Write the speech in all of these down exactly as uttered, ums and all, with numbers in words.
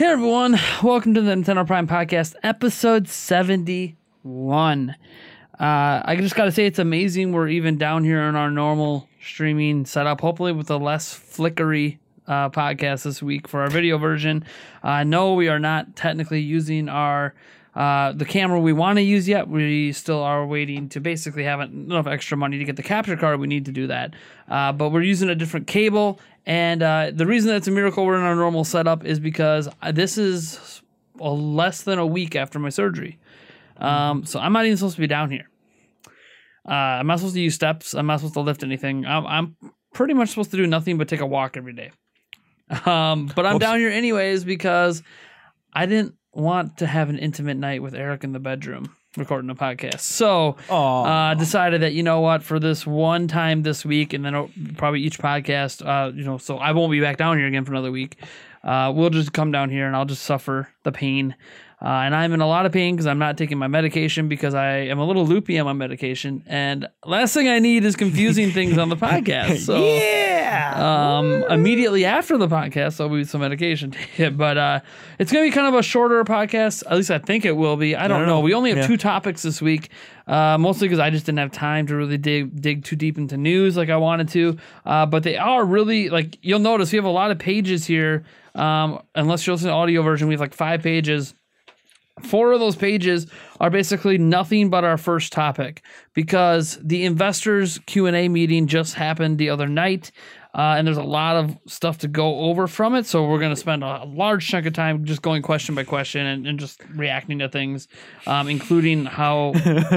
everyone, welcome to the Nintendo Prime Podcast, episode seventy-one. Uh, I just gotta say, it's amazing we're even down here in our normal streaming setup, hopefully with a less flickery uh, podcast this week for our video version. Uh, no, we are not technically using our uh, the camera we want to use yet. We still are waiting to basically have enough extra money to get the capture card we need to do that. Uh, but we're using a different cable. And uh, the reason that it's a miracle we're in our normal setup is because this is a less than a week after my surgery. Um, so I'm not even supposed to be down here. Uh, I'm not supposed to use steps. I'm not supposed to lift anything. I'm, I'm pretty much supposed to do nothing but take a walk every day. Um, but I'm Oops. down here anyways because I didn't want to have an intimate night with Eric in the bedroom recording a podcast. So uh decided that, you know what, for this one time this week, and then probably each podcast, uh you know, so I won't be back down here again for another week. Uh we'll just come down here and I'll just suffer the pain. Uh, and I'm in a lot of pain because I'm not taking my medication because I am a little loopy on my medication. And last thing I need is confusing things on the podcast. So yeah. Um, immediately after the podcast, I'll be some medication. But uh, it's going to be kind of a shorter podcast. At least I think it will be. I don't, I don't know. know. We only have yeah. two topics this week, uh, mostly because I just didn't have time to really dig dig too deep into news like I wanted to. Uh, but they are really, like, you'll notice we have a lot of pages here. Um, unless you're listening to the audio version, we have like five pages. Four of those pages are basically nothing but our first topic because the investors Q and A meeting just happened the other night, uh, and there's a lot of stuff to go over from it. So we're going to spend a large chunk of time just going question by question and, and just reacting to things, um, including how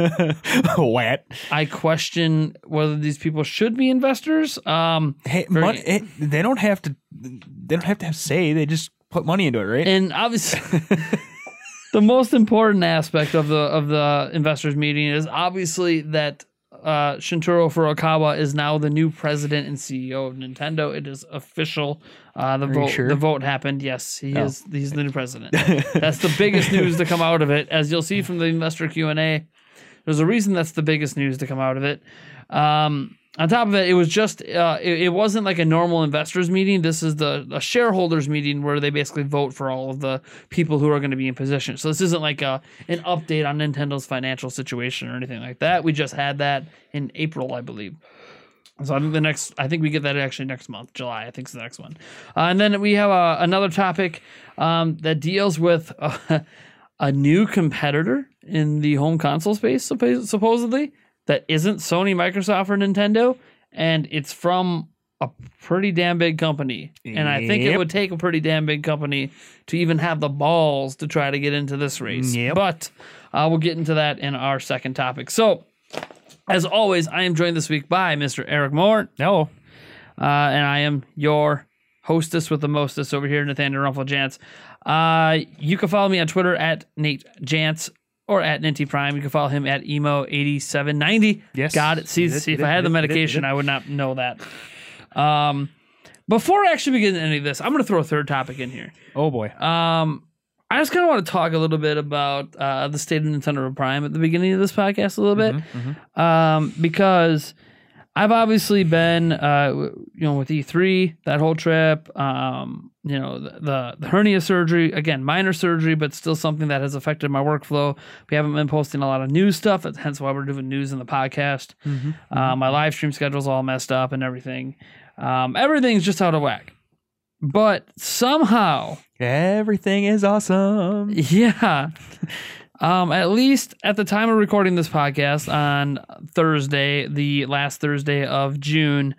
what I question whether these people should be investors. Um, hey, very, money, it, they don't have to. They don't have to have say. They just put money into it, right? And obviously. The most important aspect of the of the investors meeting is obviously that uh, Shuntaro Furukawa is now the new president and C E O of Nintendo. It is official. Uh, the Are vote you sure? the vote happened. Yes, he oh. is. He's the new president. That's the biggest news to come out of it, as you'll see from the investor Q and A. There's a reason that's the biggest news to come out of it. Um, On top of it, it was just, uh, it, it wasn't like a normal investors meeting. This is the a shareholders meeting where they basically vote for all of the people who are going to be in position. So this isn't like a, an update on Nintendo's financial situation or anything like that. We just had that in April, I believe. So I think the next, I think we get that actually next month, July, I think is the next one. Uh, and then we have uh, another topic um, that deals with uh, a new competitor in the home console space, supposedly. That isn't Sony, Microsoft, or Nintendo, and it's from a pretty damn big company. And I think Yep. it would take a pretty damn big company to even have the balls to try to get into this race. Yep. But uh, we'll get into that in our second topic. So, as always, I am joined this week by Mister Eric Moore. No. Uh, and I am your hostess with the mostest over here, Nathaniel Rumpel Jantz. Uh, you can follow me on Twitter at Nate Jantz. Or at Ninty Prime. You can follow him at emo eighty-seven ninety. Yes. Got it. See, Did, see if did, I had the did, medication, did, did. I would not know that. Um, before I actually begin any of this, I'm going to throw a third topic in here. Oh, boy. Um, I just kind of want to talk a little bit about uh, the state of Nintendo Prime at the beginning of this podcast a little bit. Mm-hmm, mm-hmm. Um, because I've obviously been, uh, you know, with E three, that whole trip, um, you know, the, the, the hernia surgery, again, minor surgery, but still something that has affected my workflow. We haven't been posting a lot of news stuff. That's hence why we're doing news in the podcast. Mm-hmm, uh, mm-hmm. My live stream schedule's all messed up and everything. Um, everything's just out of whack. But somehow... Everything is awesome. Yeah. Um, at least at the time of recording this podcast on Thursday, the last Thursday of June,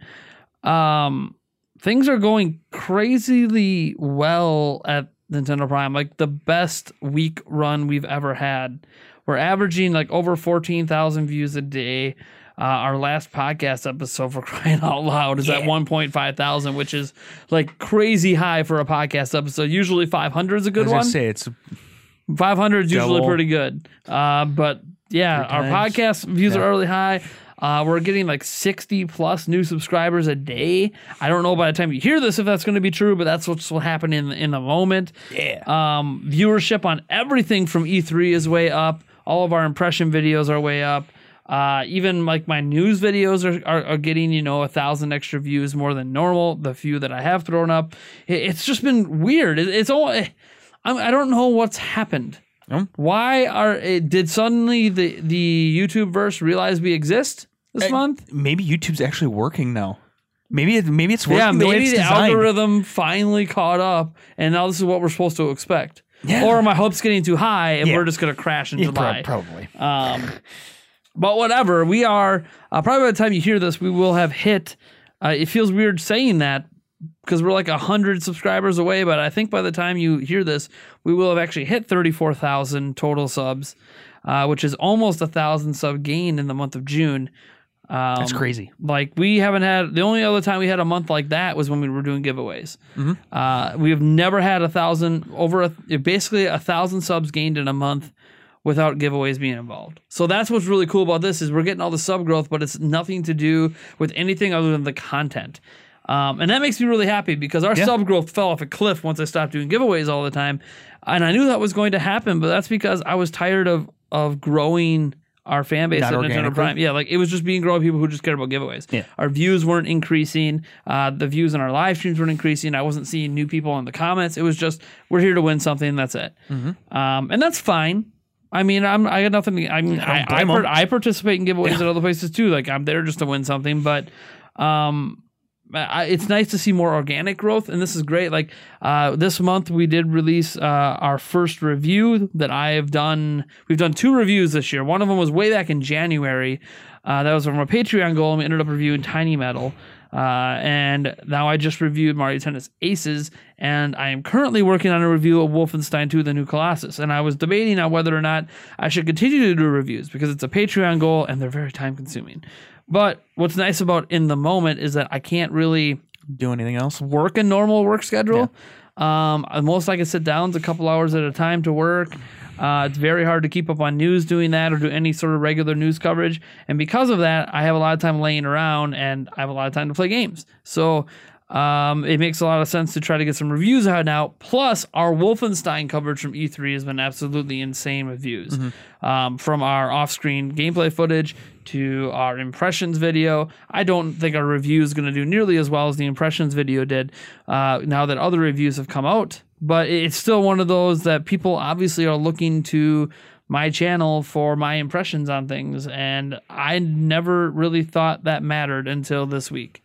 um, things are going crazily well at Nintendo Prime. Like the best week run we've ever had. We're averaging like over fourteen thousand views a day. Uh, our last podcast episode, for crying out loud, is yeah. at one point five thousand, which is like crazy high for a podcast episode. Usually five hundred is a good I was one. gonna say it's five hundred is usually double. pretty good. Uh, but yeah, Three our times. podcast views Yeah. are really high. Uh, we're getting like sixty plus new subscribers a day. I don't know by the time you hear this if that's going to be true, but that's what's will happen in in the moment. Yeah. Um, viewership on everything from E three is way up. All of our impression videos are way up. Uh, even like my news videos are, are, are getting, you know, a thousand extra views more than normal. The few that I have thrown up, it, it's just been weird. It, it's all, I'm, I don't know what's happened. Hmm? Why are it, did suddenly the the YouTube verse realize we exist this Uh, month? Maybe YouTube's actually working now. Maybe it, maybe it's working Yeah, the way maybe it's the designed. algorithm finally caught up, and now this is what we're supposed to expect. Yeah. Or are my hopes getting too high, and Yeah. we're just going to crash in Yeah, July? prob- probably. Um, but whatever, we are uh, probably by the time you hear this, we will have hit. Uh, it feels weird saying that because we're like a hundred subscribers away, but I think by the time you hear this, we will have actually hit thirty-four thousand total subs, uh, which is almost a thousand sub gain in the month of June. Um, That's crazy. Like we haven't had the only other time we had a month like that was when we were doing giveaways. Mm-hmm. Uh, we have never had a thousand over a, basically a thousand subs gained in a month without giveaways being involved. So that's what's really cool about this is we're getting all the sub growth, but it's nothing to do with anything other than the content. Um, and that makes me really happy because our Yeah. sub growth fell off a cliff once I stopped doing giveaways all the time. And I knew that was going to happen, but that's because I was tired of of growing our fan base Not at Nintendo organically? Prime. Yeah, like it was just being growing people who just cared about giveaways. Yeah. Our views weren't increasing. Uh, the views in our live streams weren't increasing. I wasn't seeing new people in the comments. It was just, we're here to win something. That's it. Mm-hmm. Um, and that's fine. I mean, I'm I got nothing. To, I mean, I I, blame 'em. par- I participate in giveaways at other places too. Like I'm there just to win something, but um, I, it's nice to see more organic growth, and this is great. Like uh, this month, we did release uh, our first review that I have done. We've done two reviews this year. One of them was way back in January. Uh, that was from a Patreon goal, and we ended up reviewing Tiny Metal. Uh, and now I just reviewed Mario Tennis Aces, and I am currently working on a review of Wolfenstein two: The New Colossus. And I was debating on whether or not I should continue to do reviews because it's a Patreon goal and they're very time consuming. But what's nice about in the moment is that I can't really Do anything else? work a normal work schedule. Um, the most I can sit down is a couple hours at a time to work. Uh, it's very hard to keep up on news doing that or do any sort of regular news coverage. And because of that, I have a lot of time laying around and I have a lot of time to play games. So um, it makes a lot of sense to try to get some reviews out now. Plus, our Wolfenstein coverage from E three has been absolutely insane with views. Mm-hmm. Um, from our off-screen gameplay footage to our impressions video. I don't think our review is going to do nearly as well as the impressions video did uh, now that other reviews have come out. But it's still one of those that people obviously are looking to my channel for my impressions on things. And I never really thought that mattered until this week.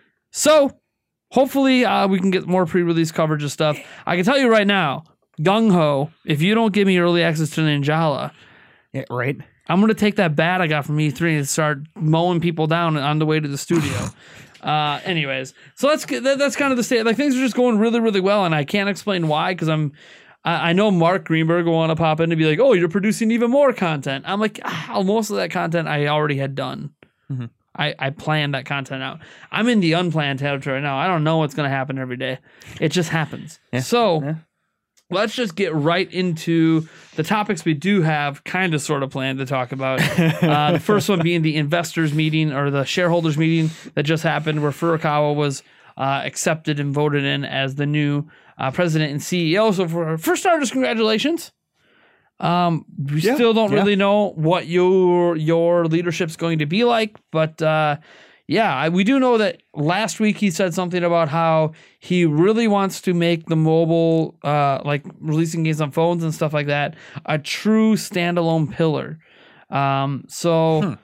So hopefully uh, we can get more pre-release coverage of stuff. I can tell you right now, Gung Ho, if you don't give me early access to Ninjala, Yeah, right. I'm going to take that bat I got from E three and start mowing people down on the way to the studio. uh, anyways, so that's that, that's kind of the state. Like things are just going really, really well, and I can't explain why because I'm. I, I know Mark Greenberg will want to pop in and be like, "Oh, you're producing even more content." I'm like, ah, most of that content I already had done. Mm-hmm. I, I planned that content out. I'm in the unplanned territory now. I don't know what's going to happen every day. It just happens. Yeah. So. Yeah. Let's just get right into the topics we do have kind of sort of planned to talk about. Uh, the first one being the investors meeting or the shareholders meeting that just happened where Furukawa was uh, accepted and voted in as the new uh, president and C E O. So for, for starters, congratulations. Um, we Yeah, still don't yeah. really know what your your leadership's going to be like, but uh, yeah, I, we do know that last week he said something about how he really wants to make the mobile, uh, like releasing games on phones and stuff like that, a true standalone pillar. Um, so Hmm.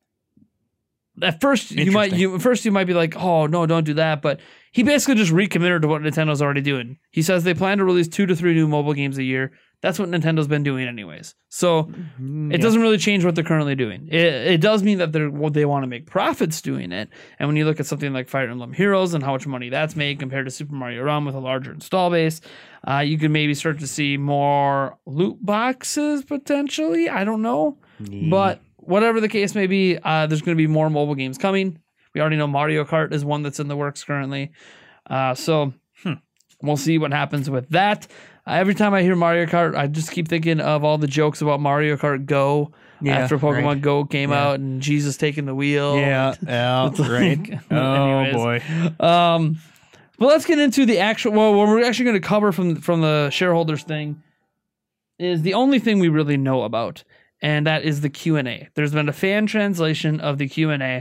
at first you might Interesting. you at first you might be like, oh no, don't do that, but he basically just recommitted to what Nintendo's already doing. He says they plan to release two to three new mobile games a year. That's what Nintendo's been doing anyways. So it doesn't really change what they're currently doing. It, it does mean that they're well, they want to make profits doing it. And when you look at something like Fire Emblem Heroes and how much money that's made compared to Super Mario Run with a larger install base, uh, you could maybe start to see more loot boxes potentially. I don't know. But whatever the case may be, uh, there's going to be more mobile games coming. We already know Mario Kart is one that's in the works currently. Uh, so hmm, we'll see what happens with that. Uh, every time I hear Mario Kart, I just keep thinking of all the jokes about Mario Kart Go Yeah, after Pokemon right. Go came Yeah. out and Jesus taking the wheel. Yeah, yeah, It's like- right. Oh anyways. boy. Um, but let's get into the actual. Well, what we're actually going to cover from from the shareholders thing is the only thing we really know about, and that is the Q and A. There's been a fan translation of the Q and A,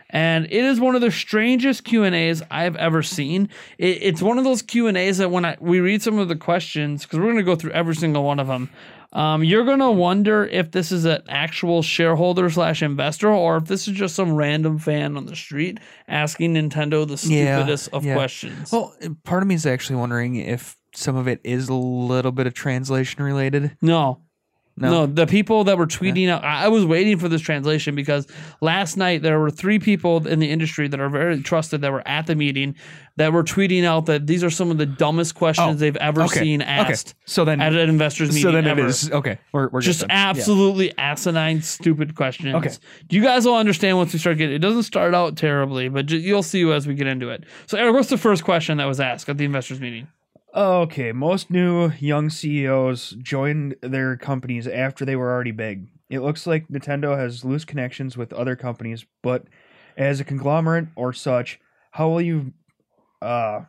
And it is one of the strangest Q and A's I've ever seen. It, it's one of those Q and A's that when I, we read some of the questions, because we're going to go through every single one of them, um, you're going to wonder if this is an actual shareholder slash investor or if this is just some random fan on the street asking Nintendo the stupidest yeah, of yeah. questions. Well, part of me is actually wondering if some of it is a little bit of translation related. No. No, No, the people that were tweeting out, I I was waiting for this translation because last night there were three people in the industry that are very trusted that were at the meeting that were tweeting out that these are some of the dumbest questions Oh, they've ever okay, seen okay. asked So then, at an investors meeting. so then ever. it is okay. We're, we're Just good then. Yeah. absolutely asinine, stupid questions. Okay. You guys will understand once we start getting it. doesn't start out terribly, but ju- you'll see as we get into it. So, Eric, what's the first question that was asked at the investors meeting? Okay, most new young C E Os joined their companies after they were already big. It looks like Nintendo has loose connections with other companies, but as a conglomerate or such, how will you uh,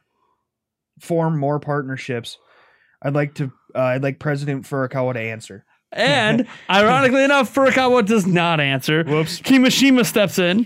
form more partnerships? I'd like to. Uh, I'd like President Furukawa to answer. And ironically enough, Furukawa does not answer. Whoops. Kimishima steps in.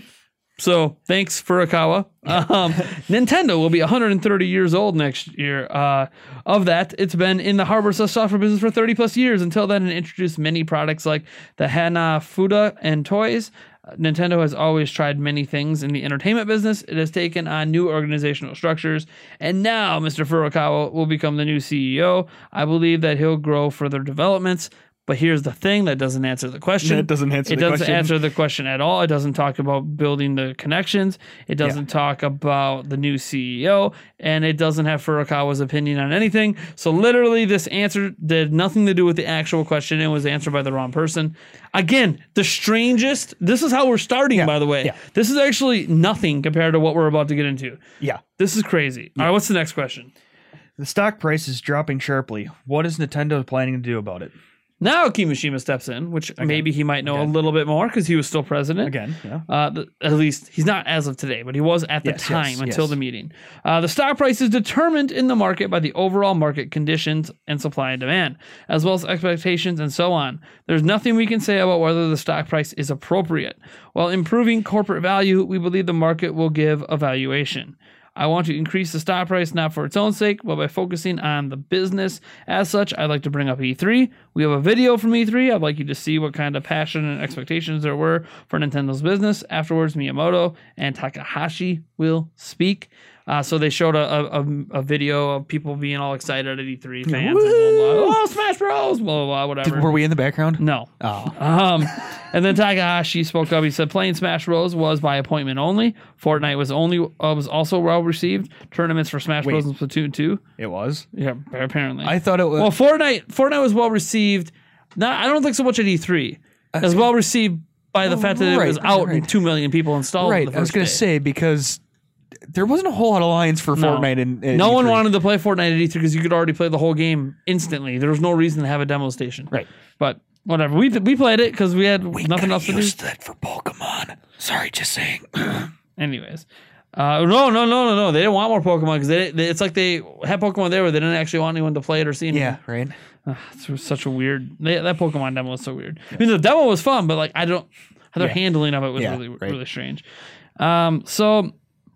So thanks, Furukawa. Um, Nintendo will be one hundred thirty years old next year. Uh, of that, it's been in the hardware software business for thirty plus years. Until then, it introduced many products like the Hanafuda and toys. Uh, Nintendo has always tried many things in the entertainment business. It has taken on new organizational structures, and now Mister Furukawa will become the new C E O. I believe that he'll grow further developments. But here's the thing that doesn't answer the question. That doesn't answer it the doesn't question. answer the question at all. It doesn't talk about building the connections. It doesn't talk about the new C E O, and it doesn't have Furukawa's opinion on anything. So literally, this answer did nothing to do with the actual question and was answered by the wrong person. Again, the strangest. This is how we're starting, by the way. yeah. This is actually nothing compared to what we're about to get into. Yeah. This is crazy. All right, what's the next question? The stock price is dropping sharply. What is Nintendo planning to do about it? Now Kimishima steps in, which maybe he might know Again. a little bit more because he was still president. Again, yeah. Uh, the, at least he's not as of today, but he was at the Yes, time yes, until yes. the meeting. Uh, the stock price is determined in the market by the overall market conditions and supply and demand, as well as expectations and so on. There's nothing we can say about whether the stock price is appropriate. While improving corporate value, we believe the market will give a valuation. I want to increase the stock price not for its own sake, but by focusing on the business. As such, I'd like to bring up E three. We have a video from E three. I'd like you to see what kind of passion and expectations there were for Nintendo's business. Afterwards, Miyamoto and Takahashi will speak. Uh, so they showed a, a, a video of people being all excited at E three, fans. And blah, blah, blah. Oh, Smash Bros! Blah, blah, blah, whatever. Did, were we in the background? No. Oh. Um, and then Takahashi spoke up. He said, "Playing Smash Bros. Was by appointment only. Fortnite was only uh, was also well received. Tournaments for Smash Wait. Bros. and Splatoon two. It was. Yeah, apparently. I thought it was. well, Fortnite Fortnite was well received. Not, I don't think so much at E three. It was well received by the Oh, fact that it right, was right, out and right. two million people installed. right. The I was first going to day. say because there wasn't a whole lot of lines for No. Fortnite. And and No E one three. wanted to play Fortnite at E three because you could already play the whole game instantly. There was no reason to have a demo station. Right. But whatever. We we played it because we had We nothing coulda else to do. used that for Pokemon. Sorry, just saying. Anyways, uh, no, no, no, no, no. They didn't want more Pokemon because they, they, it's like they had Pokemon there, but they didn't actually want anyone to play it or see anything. yeah. Right. Uh, it's such a weird. They, that Pokemon demo was so weird. I mean, the demo was fun, but like I don't, their Yeah. handling of it was Yeah, really, right. really strange. Um, so.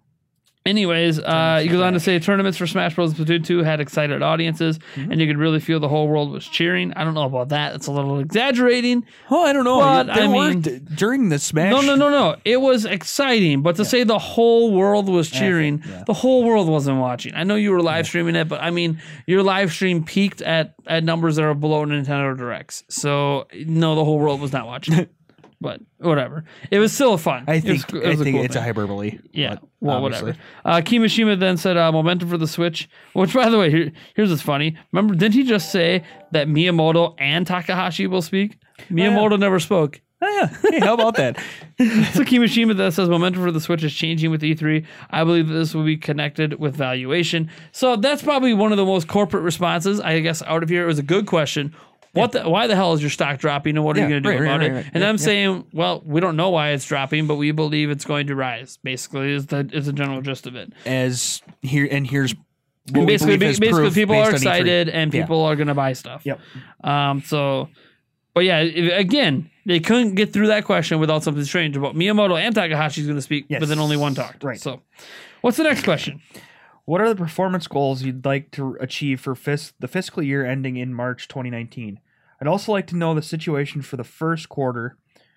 Anyways, uh, he goes on to say tournaments for Smash Bros. and Splatoon two had excited audiences, Mm-hmm. and you could really feel the whole world was cheering. I don't know about that. It's a little exaggerating. Well, I don't know. But, There I were- mean- d- during the Smash. No, no, no, no. It was exciting, but to say the whole world was cheering, yeah. the whole world wasn't watching. I know you were live streaming it, but I mean, your live stream peaked at, at numbers that are below Nintendo Directs. So, no, the whole world was not watching. But whatever. It was still fun. I It was- think it I was a think cool it's thing. a hyperbole. Yeah, but well, obviously. whatever. Uh, Kimishima then said, uh, momentum for the Switch, which, by the way, here, here's what's funny. Remember, didn't he just say that Miyamoto and Takahashi will speak? Miyamoto never spoke. Oh, yeah. Hey, how about that? So Kimishima that says momentum for the Switch is changing with E three. I believe that this will be connected with valuation. So that's probably one of the most corporate responses, I guess, out of here. It was a good question. What the, why the hell is your stock dropping and what are Yeah, you going to do right, right, about right, it? right. And Yeah, I'm yeah. saying, well, we don't know why it's dropping, but we believe it's going to rise, basically, is the, is the general gist of it. As here and here's what And we basically, believe is basically proof people based are on E three. excited and Yeah. people are going to buy stuff. Yep. Um, so, But yeah, if, again, they couldn't get through that question without something strange. But Miyamoto and Takahashi's going to speak, Yes. but then only one talked. Right. So, what's the next question? What are the performance goals you'd like to achieve for fis- the fiscal year ending in March twenty nineteen? I'd also like to know the situation for the first quarter.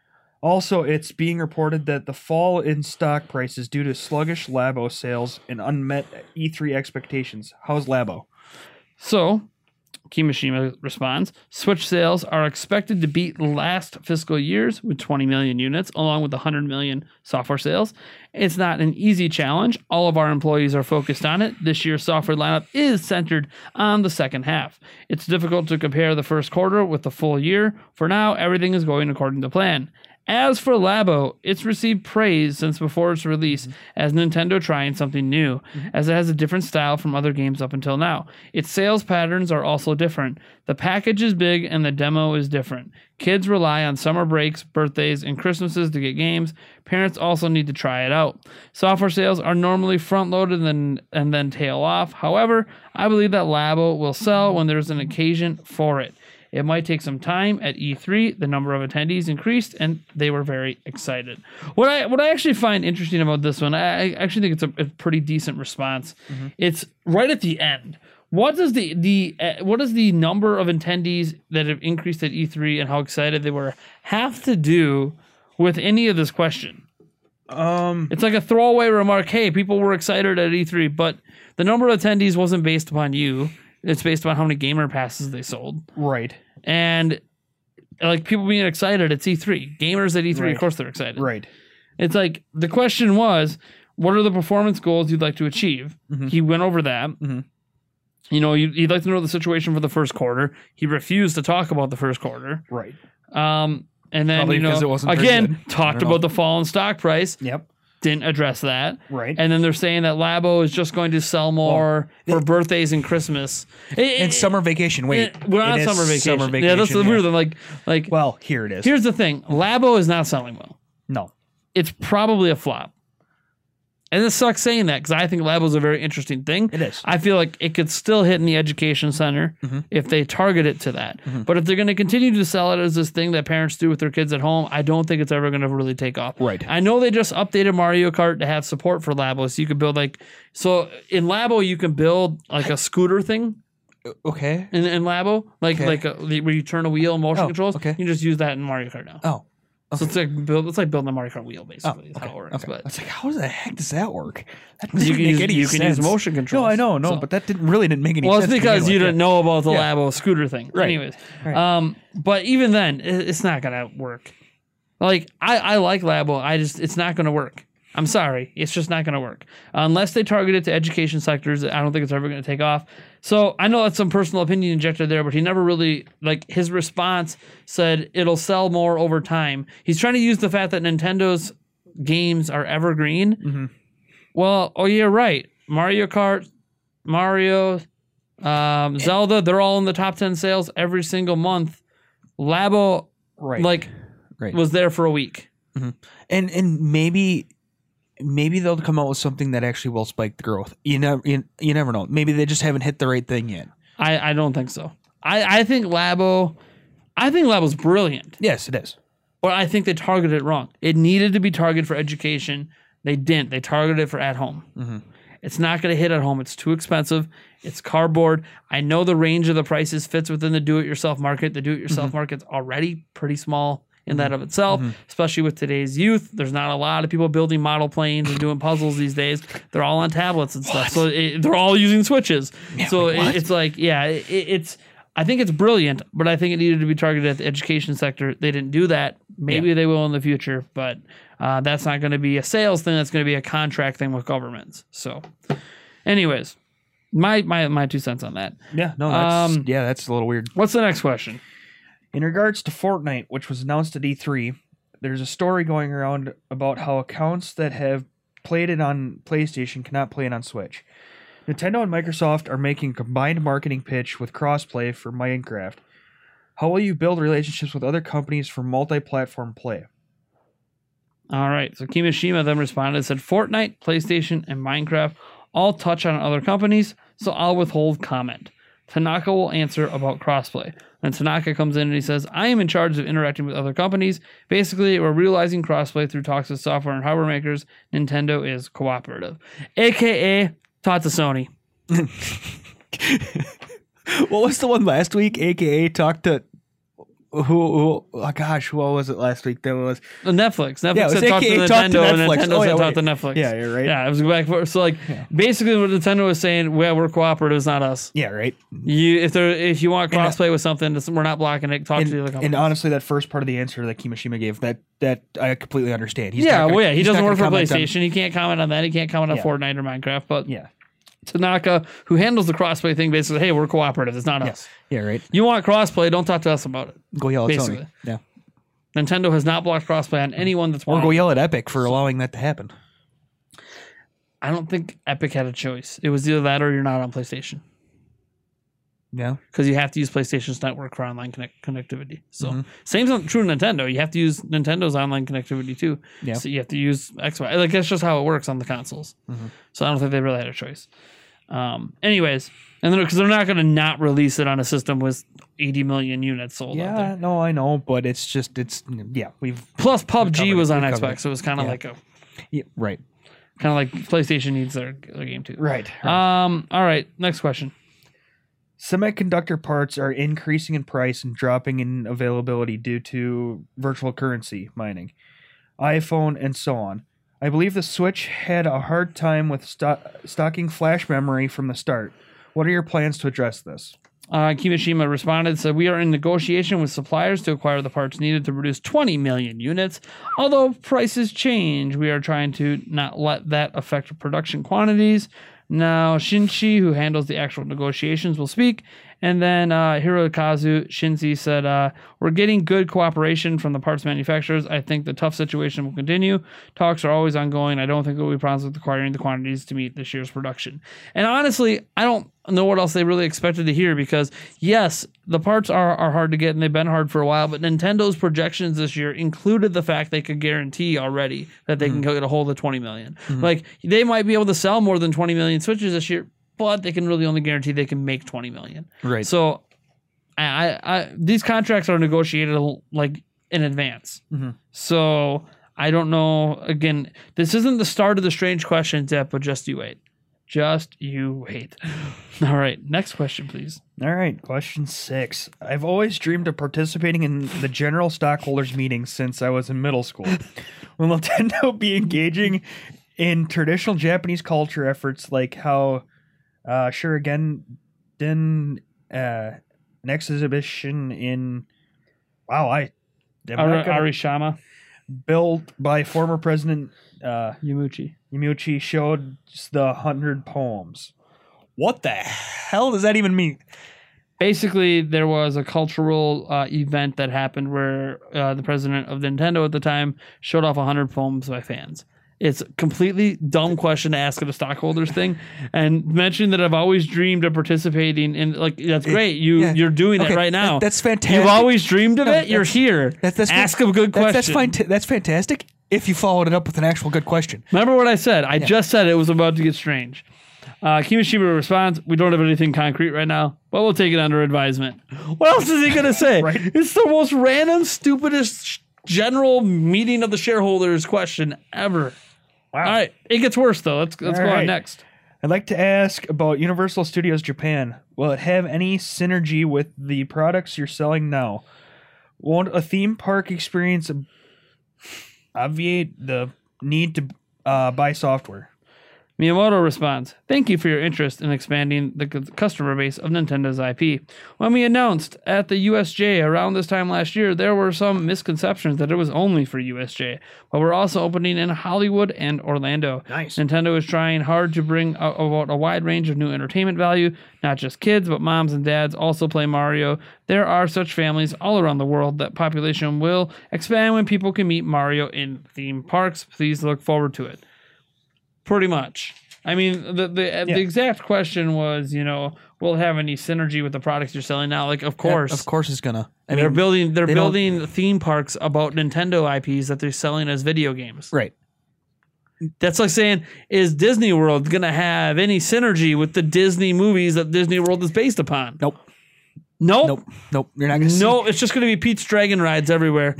Also, it's being reported that the fall in stock prices due to sluggish Labo sales and unmet E three expectations. How's Labo? So, Kimishima responds, Switch sales are expected to beat last fiscal year's with twenty million units, along with one hundred million software sales. It's not an easy challenge. All of our employees are focused on it. This year's software lineup is centered on the second half. It's difficult to compare the first quarter with the full year. For now, everything is going according to plan. As for Labo, it's received praise since before its release as Nintendo trying something new, as it has a different style from other games up until now. Its sales patterns are also different. The package is big and the demo is different. Kids rely on summer breaks, birthdays, and Christmases to get games. Parents also need to try it out. Software sales are normally front-loaded and then, and then tail off. However, I believe that Labo will sell when there's an occasion for it. It might take some time. At E three, the number of attendees increased, and they were very excited. What I what I actually find interesting about this one, I, I actually think it's a, a pretty decent response. Mm-hmm. It's right at the end. What does the the uh, what does the number of attendees that have increased at E three and how excited they were have to do with any of this question? Um, it's like a throwaway remark. Hey, people were excited at E three, but the number of attendees wasn't based upon you. It's based on how many gamer passes they sold. Right. And like people being excited at E three. Gamers at E three, Right. of course they're excited. Right. It's like the question was, what are the performance goals you'd like to achieve? Mhm. He went over that. Mhm. You know, you'd, you'd like to know the situation for the first quarter. He refused to talk about the first quarter. Right. Um, and then, Probably you know, because it wasn't very again, good. I talked don't know. about the fall in stock price. Yep. Didn't address that. Right. And then they're saying that Labo is just going to sell more Well, for birthdays and Christmas. It- And it- summer vacation. Wait, it- we're on it is summer vacation. Summer Yeah, that's the vacation, weird yeah. thing. Like, like Well, here it is. here's the thing. Labo is not selling well. no. It's probably a flop. And this sucks saying that because I think Labo is a very interesting thing. It is. I feel like it could still hit in the education center Mhm. if they target it to that. Mhm. But if they're going to continue to sell it as this thing that parents do with their kids at home, I don't think it's ever going to really take off. Right. I know they just updated Mario Kart to have support for Labo, so you could build like so in Labo you can build like a scooter thing Okay. in, in Labo, like Okay. like a, where you turn a wheel, motion Oh, controls. okay. You can just use that in Mario Kart now. Oh. So it's like build, it's like building a Mario Kart wheel Oh, basically. is okay. how it works. okay. But I was like, how the heck does that work? That you doesn't can make use any you can use sense. motion controls. No, I know, no, So- but that didn't really didn't make any well, sense. it's to begin because you with. didn't know about the Yeah. Labo scooter thing. Right. Anyways, Right. um, but even then, it, it's not gonna work. Like I, I like Labo. I just it's not gonna work. I'm sorry, it's just not gonna work unless they target it to education sectors. I don't think it's ever gonna take off. So I know that's some personal opinion injected there, but he never really like his response said it'll sell more over time. He's trying to use the fact that Nintendo's games are evergreen. Mhm. Well, oh, you're right. Mario Kart, Mario, um, Zelda, they're all in the top ten sales every single month. Labo, Right. like, Right. was there for a week. and and maybe maybe they'll come out with something that actually will spike the growth. You never you, you never know. Maybe they just haven't hit the right thing yet. I, I don't think so. I, I think Labo, I think Labo's brilliant, Yes, it is. but I think they targeted it wrong. It needed to be targeted for education. They didn't. They targeted it for at home. Mm-hmm. It's not going to hit at home. It's too expensive. It's cardboard. I know the range of the prices fits within the do-it-yourself market. The do-it-yourself Mm-hmm. market's already pretty small in that of itself, Mm-hmm. especially with today's youth. There's not a lot of people building model planes and doing puzzles these days. They're all on tablets and stuff. So it, they're all using Switches. so wait, it, what? it's like, yeah, it, it's. I think it's brilliant, but I think it needed to be targeted at the education sector. They didn't do that. Maybe Yeah. they will in the future, but uh, that's not going to be a sales thing. That's going to be a contract thing with governments. So, anyways, my my my two cents on that. yeah. No. That's, Um, Yeah, that's a little weird. What's the next question? In regards to Fortnite, which was announced at E three, there's a story going around about how accounts that have played it on PlayStation cannot play it on Switch. Nintendo and Microsoft are making a combined marketing pitch with crossplay for Minecraft. How will you build relationships with other companies for multi-platform play? All right. So Kimishima then responded and said, Fortnite, PlayStation, and Minecraft all touch on other companies, so I'll withhold comment. Tanaka will answer about crossplay. Then Tanaka comes in and he says, I am in charge of interacting with other companies. Basically, we're realizing crossplay through talks with software and hardware makers. Nintendo is cooperative. A K A talk to Sony. What was the one last week? A K A talked to who, who? Oh gosh, what was it last week? That was Netflix. Netflix Yeah, it was said talk to A K A Nintendo, talk to and Netflix. Nintendo Oh, yeah, said talk wait. to Netflix. Yeah, you're right. Yeah, it was back for so like basically what Nintendo was saying. Well, we're cooperative. It's not us. yeah, right. You if there if you want And, uh, crossplay with something, it's- we're not blocking it. Talk And, to the other company. and honestly, that first part of the answer that Kimishima gave, that that I completely understand. He's yeah, not gonna- well, yeah, he he's doesn't not work for gonna comment on- PlayStation. He can't comment on that. He can't comment on Yeah. Fortnite or Minecraft. But Yeah, Tanaka, who handles the crossplay thing, basically, hey, we're cooperative. It's not us. yeah, right. You want crossplay? Don't talk to us about it. Go yell at Basically. Sony. Yeah, Nintendo has not blocked crossplay on anyone that's or wanted. go yell at Epic for allowing that to happen. I don't think Epic had a choice. It was either that or you're not on PlayStation. Yeah, Because you have to use PlayStation's network for online connect- connectivity. So Mhm. same thing true Nintendo. You have to use Nintendo's online connectivity too. Yeah. So you have to use Xbox. Like that's just how it works on the consoles. Mhm. So I don't think they really had a choice. Um, anyways, and then because they're not going to not release it on a system with eighty million units sold out yeah. there. No, I know, but it's just it's yeah. We've Plus P U B G covered was it. on We covered Xbox, it. so it was kind of Yeah. like a yeah, right, kind of like PlayStation needs their, their game too. Right. Um. All right. Next question. Semiconductor parts are increasing in price and dropping in availability due to virtual currency mining, iPhone, and so on. I believe the Switch had a hard time with sto- stocking flash memory from the start. What are your plans to address this? Uh, Kimishima responded, said, we are in negotiation with suppliers to acquire the parts needed to produce twenty million units. Although prices change, we are trying to not let that affect production quantities. Now, Shinchi, who handles the actual negotiations, will speak. And then uh, Hirokazu Shinji said, uh, we're getting good cooperation from the parts manufacturers. I think the tough situation will continue. Talks are always ongoing. I don't think it will be problems with acquiring the quantities to meet this year's production. And honestly, I don't know what else they really expected to hear because, yes, the parts are, are hard to get and they've been hard for a while, but Nintendo's projections this year included the fact they could guarantee already that they mm-hmm. can get a hold of twenty million. Mm-hmm. Like, they might be able to sell more than twenty million Switches this year, but they can really only guarantee they can make twenty million. right. So I, I these contracts are negotiated like in advance. Mm-hmm. So I don't know. Again, this isn't the start of the strange questions yet, but just you wait. Just you wait. All right. Next question, please. All right. Question six. I've always dreamed of participating in the general stockholders meeting since I was in middle school. Will Nintendo be engaging in traditional Japanese culture efforts like how uh, sure again then uh, an exhibition in wow I am Ari- not gonna- Arishama built by former President uh, Yamuchi. Yamuchi showed the hundred poems. What the hell does that even mean? Basically, there was a cultural uh, event that happened where uh, the president of Nintendo at the time showed off one hundred poems by fans. It's a completely dumb question to ask at a stockholders thing, and mention that I've always dreamed of participating in. Like that's great. You Yeah. you're doing Okay, it right now. that- that's fantastic. You've always dreamed of No, it. You're that's- here. That's, that's ask a good question. That's, that's fine. T- that's fantastic. If you followed it up with an actual good question. Remember what I said? I just said it was about to get strange. Uh, Kimishima responds, we don't have anything concrete right now, but we'll take it under advisement. What else is he going to say? Right. It's the most random, stupidest sh- general meeting of the shareholders question ever. Wow. All right. It gets worse, though. Let's, let's All go on right. next. I'd like to ask about Universal Studios Japan. Will it have any synergy with the products you're selling now? Won't a theme park experience obviate the need to uh, buy software? Miyamoto responds, thank you for your interest in expanding the c- customer base of Nintendo's I P. When we announced at the U S J around this time last year, there were some misconceptions that it was only for U S J, but we're also opening in Hollywood and Orlando. Nice. Nintendo is trying hard to bring a, about a wide range of new entertainment value. Not just kids, but moms and dads also play Mario. There are such families all around the world that population will expand when people can meet Mario in theme parks. Please look forward to it. Pretty much. I mean, the the, Yeah. the exact question was, you know, will it have any synergy with the products you're selling now? Like, of course, Yeah, of course, it's gonna. I they're mean, building they're they don't- building theme parks about Nintendo I Ps that they're selling as video games. right. That's like saying, is Disney World going to have any synergy with the Disney movies that Disney World is based upon? Nope. Nope. Nope. Nope. You're not going to see. No, it's just going to be Pete's Dragon rides everywhere.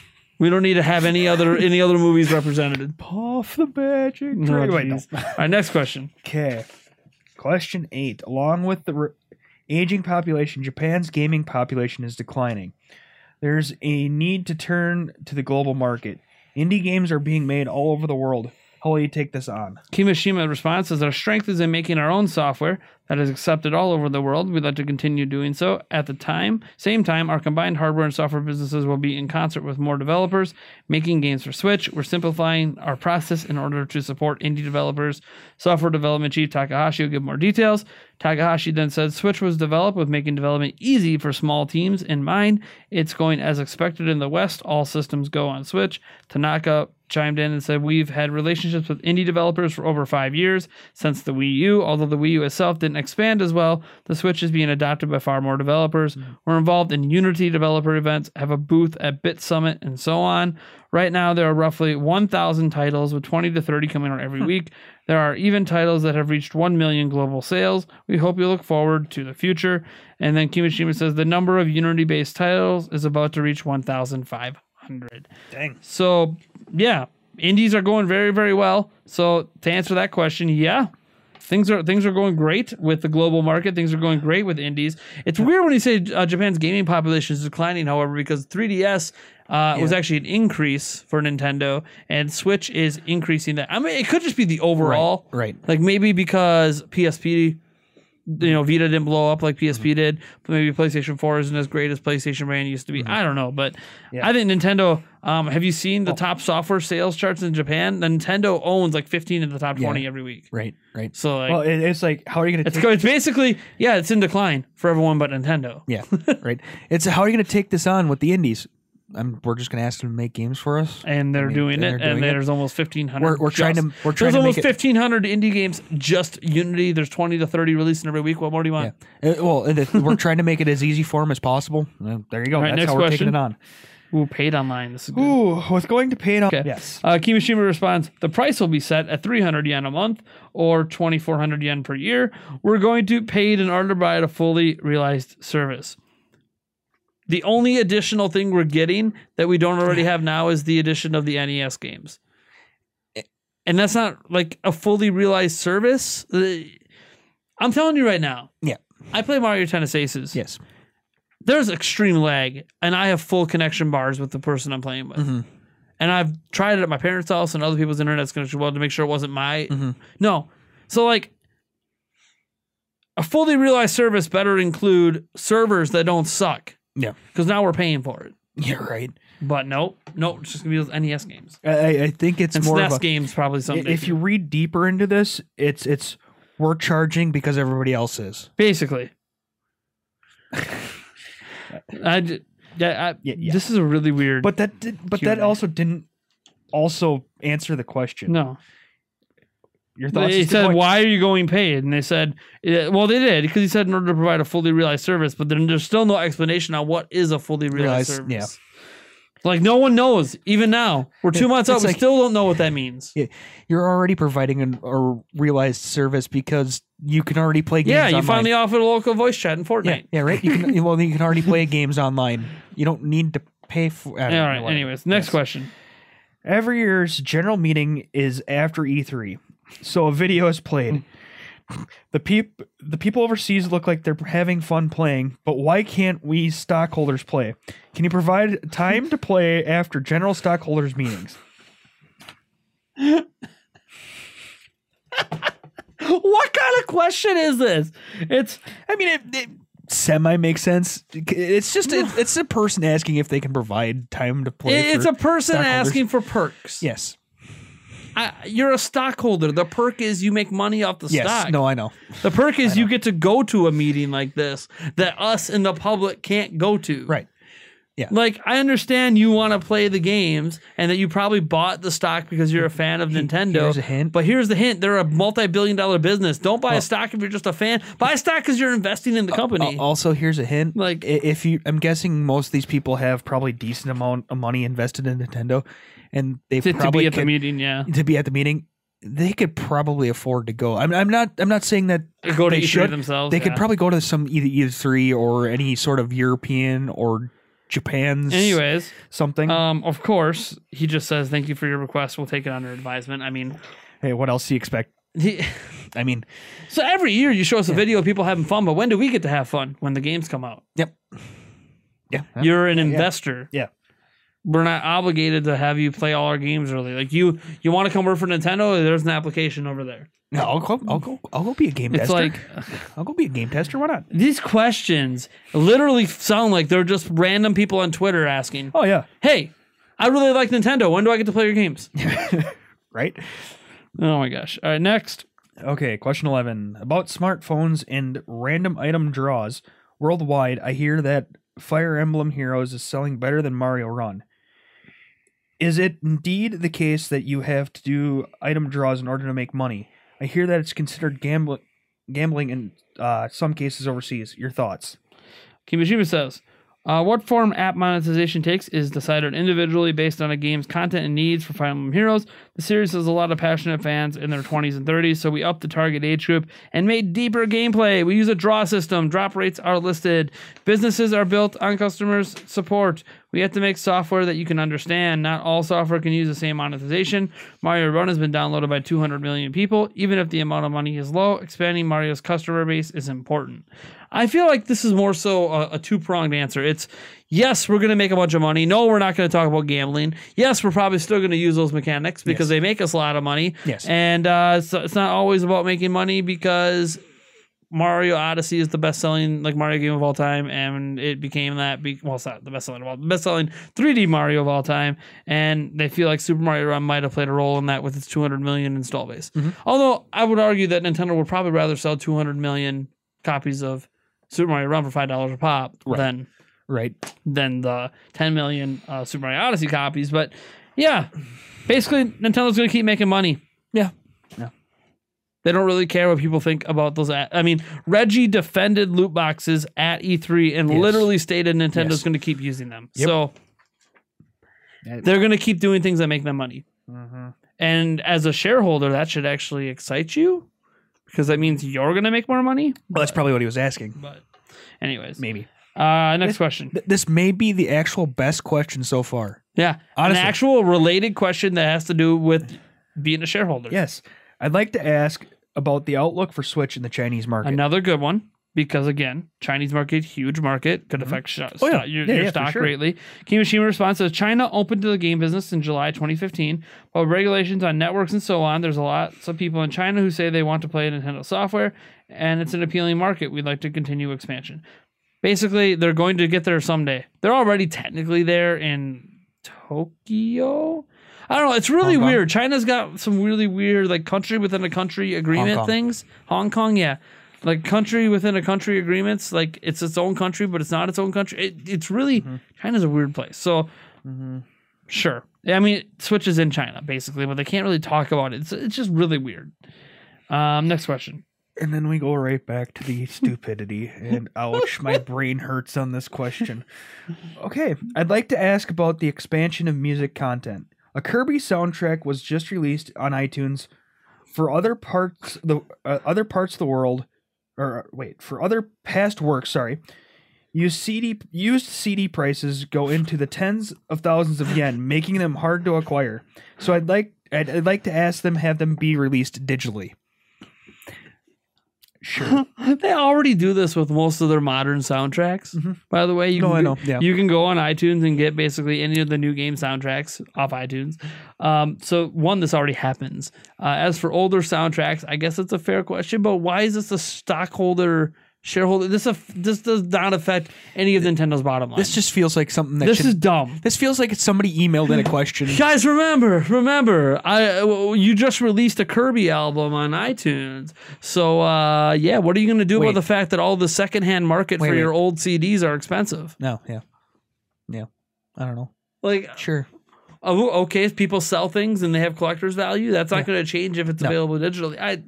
We don't need to have any other any other movies represented. Puff the magic. Oh, Dragon. Wait, no. jeez. All right, next question. Okay. Question eight. Along with the re- aging population, Japan's gaming population is declining. There's a need to turn to the global market. Indie games are being made all over the world. How will you take this on? Kimishima responds says, our strength is in making our own software that is accepted all over the world. We'd like to continue doing so. At the time, same time, our combined hardware and software businesses will be in concert with more developers making games for Switch. We're simplifying our process in order to support indie developers. Software development chief Takahashi will give more details. Takahashi then said, Switch was developed with making development easy for small teams in mind. It's going as expected in the West. All systems go on Switch. Tanaka chimed in and said, we've had relationships with indie developers for over five years since the Wii U. Although the Wii U itself didn't expand as well, the Switch is being adopted by far more developers. Mm-hmm. We're involved in Unity developer events, have a booth at Bit Summit, and so on. Right now, there are roughly one thousand titles with twenty to thirty coming out every week. There are even titles that have reached one million global sales. We hope you look forward to the future. And then Kimishima says the number of Unity-based titles is about to reach one thousand five hundred. Dang. So, yeah, indies are going very, very well. So, to answer that question, yeah, things are things are going great with the global market. Things are going great with indies. It's weird when you say uh, Japan's gaming population is declining, however, because three D S uh, yeah. was actually an increase for Nintendo, and Switch is increasing that. I mean, it could just be the overall. Right. right. Like maybe because P S P, you know, Vita didn't blow up like P S P mm-hmm. did, but maybe PlayStation four isn't as great as PlayStation brand used to be. Mm-hmm. I don't know, but yeah. I think Nintendo. Um, have you seen the oh. top software sales charts in Japan? Nintendo owns like fifteen in the top twenty yeah. every week. Right, right. So like, well, it, it's like, how are you going to? It's, it's basically yeah, it's in decline for everyone but Nintendo. Yeah, right. It's how are you going to take this on with the indies? I'm, we're just going to ask them to make games for us, and they're I mean, doing they're it. Doing and it. There's almost fifteen hundred. We're, we're trying to. We're trying there's to almost make it, fifteen hundred indie games. Just Unity. There's twenty to thirty releasing every week. What more do you want? Yeah. Uh, well, the, we're trying to make it as easy for them as possible. Uh, there you go. Right, That's next how we're question. taking it on. Ooh, paid online. This is good. Ooh, with going to paid on. Okay. Yes. Uh, Kimishima responds, the price will be set at three hundred yen a month or twenty-four hundred yen per year. We're going to paid in order to buy a fully realized service. The only additional thing we're getting that we don't already have now is the addition of the N E S games. And that's not like a fully realized service. I'm telling you right now. Yeah. I play Mario Tennis Aces. Yes. There's extreme lag, and I have full connection bars with the person I'm playing with. Mm-hmm. And I've tried it at my parents' house and other people's internet connection well to make sure it wasn't my... Mm-hmm. No. So, like, a fully realized service better include servers that don't suck. Yeah. Because now we're paying for it. Yeah, right. But nope. Nope. It's just going to be those N E S games. I, I think it's and more S N E S of a... games probably someday. If you read deeper into this, it's it's we're charging because everybody else is. Basically. I, yeah, I, yeah, yeah. This is a really weird. But that did, but Q and A. that also didn't also answer the question. No. Your thoughts? They said, "Why are you going paid?" And they said, "Well, they did because he said in order to provide a fully realized service." But then there's still no explanation on what is a fully realized, realized service. Yeah. Like no one knows. Even now, we're two months out. We like, still don't know what that means. Yeah, you're already providing an, a realized service because you can already play games. Yeah, you online. finally offered a local voice chat in Fortnite. Yeah, yeah right. You can well, you can already play games online. You don't need to pay for. All right. Know, anyways, next yes. question. Every year's general meeting is after E three, so a video is played. The peop the people overseas look like they're having fun playing, but why can't we stockholders play? Can you provide time to play after general stockholders meetings? What kind of question is this? It's I mean it, it semi makes sense. It's just it, it's a person asking if they can provide time to play. It's a person asking for perks. Yes. I, you're a stockholder. The perk is you make money off the yes, stock. No, I know. The perk is you get to go to a meeting like this that us in the public can't go to. Right. Yeah. Like, I understand you want to play the games and that you probably bought the stock because you're a fan of Nintendo. Here's a hint. But here's the hint. They're a multi-billion dollar business. Don't buy Well- a stock if you're just a fan. Buy a stock because you're investing in the company. Al- Also, here's a hint. Like- I- if you, I'm guessing most of these people have probably decent amount of money invested in Nintendo, and they to, to probably be at the could- meeting, yeah. to be at the meeting. They could probably afford to go. I'm, I'm not. I'm not saying that Go to they E three should. themselves. They yeah. could probably go to some either E three or any sort of European or Japan's Anyways, something. um, of course, he just says, thank you for your request. We'll take it under advisement. I mean, hey, what else do you expect? he, I mean, so every year you show us a video of people having fun, but when do we get to have fun? When the games come out. yep. Yeah. You're an investor. Yeah. We're not obligated to have you play all our games early. Like you, you want to come work for Nintendo? There's an application over there. No, I'll go. I'll go. I'll go be a game It's tester. like I'll go be a game tester. Why not? these questions literally sound like they're just random people on Twitter asking, Oh yeah. "Hey, I really like Nintendo. When do I get to play your games?" Right. Oh my gosh! All right, next. Okay, question eleven. About smartphones and random item draws. Worldwide, I hear that Fire Emblem Heroes is selling better than Mario Run. Is it indeed the case that you have to do item draws in order to make money? I hear that it's considered gambling gambling in uh, some cases overseas. Your thoughts? Kimishima says, uh, what form app monetization takes is decided individually based on a game's content and needs. For Fire Emblem Heroes, the series has a lot of passionate fans in their twenties and thirties, so we upped the target age group and made deeper gameplay. We use a draw system. Drop rates are listed. Businesses are built on customers' support. We have to make software that you can understand. Not all software can use the same monetization. Mario Run has been downloaded by two hundred million people. Even if the amount of money is low, expanding Mario's customer base is important. I feel like this is more so a, a two-pronged answer. It's, yes, we're going to make a bunch of money. No, we're not going to talk about gambling. Yes, we're probably still going to use those mechanics because Yes. they make us a lot of money. Yes. And uh, so it's not always about making money because Mario Odyssey is the best-selling like Mario game of all time, and it became that. Be- well, it's not the best-selling of all, best-selling three D Mario of all time, and they feel like Super Mario Run might have played a role in that with its two hundred million install base. Mm-hmm. Although I would argue that Nintendo would probably rather sell two hundred million copies of Super Mario Run for five dollars a pop Right. than Right. than the ten million uh, Super Mario Odyssey copies. But yeah, basically Nintendo's going to keep making money. Yeah. They don't really care what people think about those. Ad- I mean, Reggie defended loot boxes at E three and Yes. literally stated Nintendo's Yes. going to keep using them. Yep. So That- they're going to keep doing things that make them money. Mhm. And as a shareholder, that should actually excite you because that means you're going to make more money. Well, that's probably what he was asking. But anyways, Maybe. uh, next question. Th- This may be the actual best question so far. Yeah, Honestly. an actual related question that has to do with being a shareholder. Yes. I'd like to ask about the outlook for Switch in the Chinese market. Another good one because again, Chinese market, huge market, could affect sh- Oh, yeah. stock- your, Yeah, your yeah, for stock sure. greatly. Kimishima responds says China opened to the game business in July twenty fifteen. While regulations on networks and so on, there's a lot some people in China who say they want to play Nintendo software, and it's an appealing market. We'd like to continue expansion. Basically, they're going to get there someday. They're already technically there in Tokyo. I don't know. It's really Hong Kong? weird. China's got some really weird, like country within a country agreement Kong. things. Hong Kong, yeah, like country within a country agreements. Like it's its own country, but it's not its own country. It, it's really China's a weird place. So sure, I mean, Switch is in China basically, but they can't really talk about it. It's it's just really weird. Um, next question. And then we go right back to the stupidity. And ouch, my brain hurts on this question. Okay, I'd like to ask about the expansion of music content. A Kirby soundtrack was just released on iTunes. For other parts, the uh, other parts of the world, or wait, for other past works, sorry, used C D used C D prices go into the tens of thousands of yen, making them hard to acquire. So I'd like I'd, I'd like to ask them have them be released digitally. Sure. They already do this with most of their modern soundtracks. By the way, you No, can I go- know, yeah. you can go on iTunes and get basically any of the new game soundtracks off iTunes. Um, so one, this already happens. Uh, as for older soundtracks, I guess it's a fair question. But why is this a stockholder shareholder? This a, this does not affect any of Nintendo's bottom line. This just feels like something that this should, is dumb. This feels like it's somebody emailed in a question. Guys, remember, remember, I uh, you just released a Kirby album on iTunes. So, uh, yeah, what are you going to do Wait. about the fact that all the secondhand market Wait, for wait. your old C Ds are expensive? No, yeah. Yeah. I don't know. Like, Sure. oh, okay, if people sell things and they have collector's value, that's not Yeah. going to change if it's No. available digitally. I,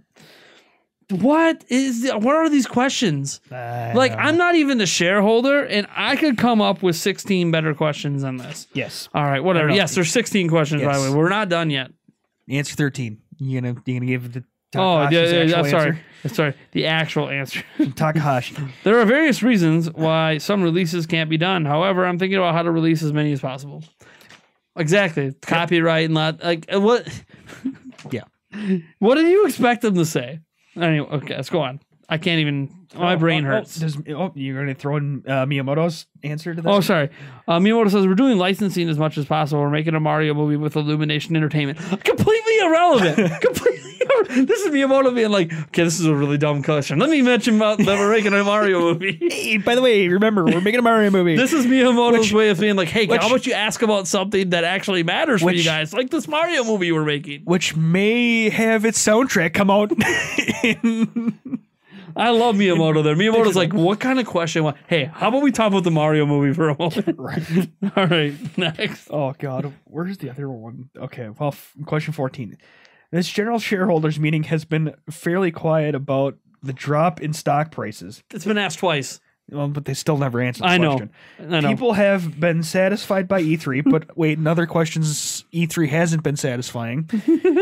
what is, the, what are these questions? I Like, don't I'm know. not even a shareholder, and I could come up with sixteen better questions than this. Yes. All right, whatever. I don't know. Yes, there's sixteen questions, by the Yes. way. We're not done yet. Answer thirteen. You gonna you gonna give the Oh, yeah, Takahashi's yeah, yeah, actual sorry. Sorry, the actual answer. answer? Takahashi. There are various reasons why some releases can't be done. However, I'm thinking about how to release as many as possible. Exactly. Copyright and lot. Like, uh, what? Yeah. What did you expect them to say? Anyway, okay, let's go on. I can't even. My Oh, brain oh, hurts. Oh, does, oh, you're going to throw in uh, Miyamoto's answer to that? Oh, sorry. Uh, Miyamoto says, we're doing licensing as much as possible. We're making a Mario movie with Illumination Entertainment. Completely irrelevant. Completely irrelevant. This is Miyamoto being like, okay, this is a really dumb question. Let me mention about that we're making a Mario movie. Hey, by the way, remember, we're making a Mario movie. This is Miyamoto's Which- way of being like, hey, which- how about you ask about something that actually matters for you Which- guys? Like this Mario movie we're making. Which may have its soundtrack come out in... I love Miyamoto there. Miyamoto's like, what kind of question? wa- Hey, how about we talk about the Mario movie for a moment? Right. All right, next. Oh, God. Where's the other one? Okay, well, f- question fourteen. This general shareholders meeting has been fairly quiet about the drop in stock prices. It's been asked twice. Well, but they still never answered the I know. question. I know. People have been satisfied by E three, but wait, in other questions, E three hasn't been satisfying.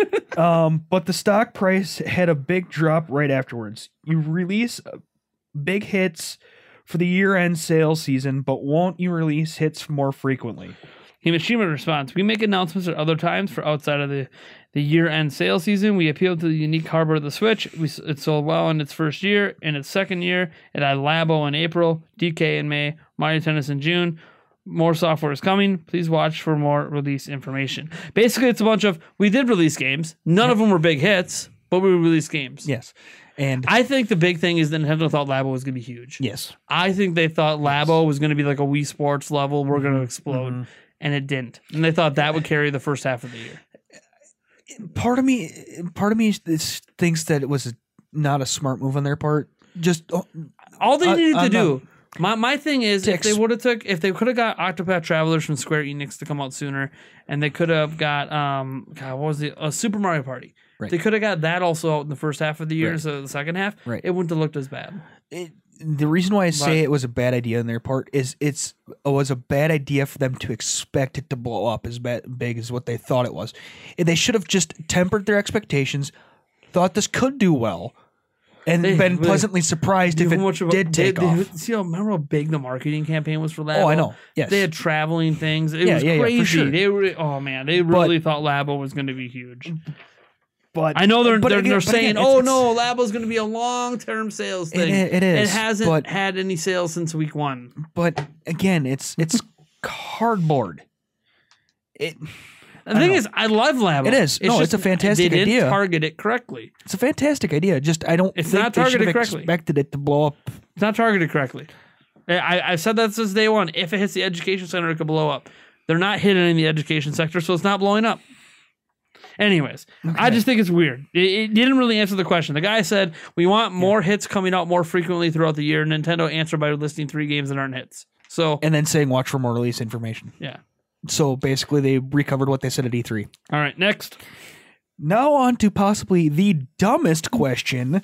um, but the stock price had a big drop right afterwards. You release uh, big hits for the year-end sales season, but won't you release hits more frequently? Himashima responds, we make announcements at other times for outside of the, the year-end sales season. We appeal to the unique hardware of the Switch. We, it sold well in its first year. In its second year, it had Labo in April, D K in May, Mario Tennis in June. More software is coming. Please watch for more release information. Basically, it's a bunch of, we did release games. None of them were big hits, but we released games. Yes. And I think the big thing is that Nintendo thought Labo was going to be huge. yes. I think they thought Labo was going to be like a Wii Sports level. We're going to explode. Mm-hmm. And it didn't. And they thought that would carry the first half of the year. Part of me part of me is, thinks that it was not a smart move on their part. Just oh, All they Uh, needed to I'm do, my my thing is, To if they ex- would have took, if they could have got Octopath Travelers from Square Enix to come out sooner, and they could have got, um, God, what was it, a Super Mario Party. Right. They could have got that also out in the first half of the year, Right. so the second half, Right. it wouldn't have looked as bad. it, the reason why I say But- it was a bad idea on their part is it's it was a bad idea for them to expect it to blow up as bad, big as what they thought it was. They should have just tempered their expectations, thought this could do well, and They- been they- pleasantly surprised if How it much of a- did take they, they- off. See how remember how big the marketing campaign was for Labo? Oh, I know. Yes. They had traveling things. It Yeah, was yeah, yeah, for crazy. sure. They were oh man, they really thought Labo was going to be huge. But I know they're But they're, again- they're but saying, again, "Oh it's- no, Labo's going to be a long-term sales thing." It- it is, It hasn't but- had any sales since week one. But again, it's it's cardboard. It The thing is, I love Labo. It is. No, it's a fantastic they didn't idea. target it correctly. it's a fantastic idea. Just I don't. It's think not they should targeted have correctly. Expected it to blow up. It's not targeted correctly. I I've said that since day one. If it hits the education center, it could blow up. They're not hitting in the education sector, so it's not blowing up. Anyways, I just think it's weird. It, it didn't really answer the question. The guy said, we want more hits coming out more frequently throughout the year. Nintendo answered by listing three games that aren't hits. So, And then saying watch for more release information. yeah. So basically, they recovered what they said at E three. All right, next. Now on to possibly the dumbest question.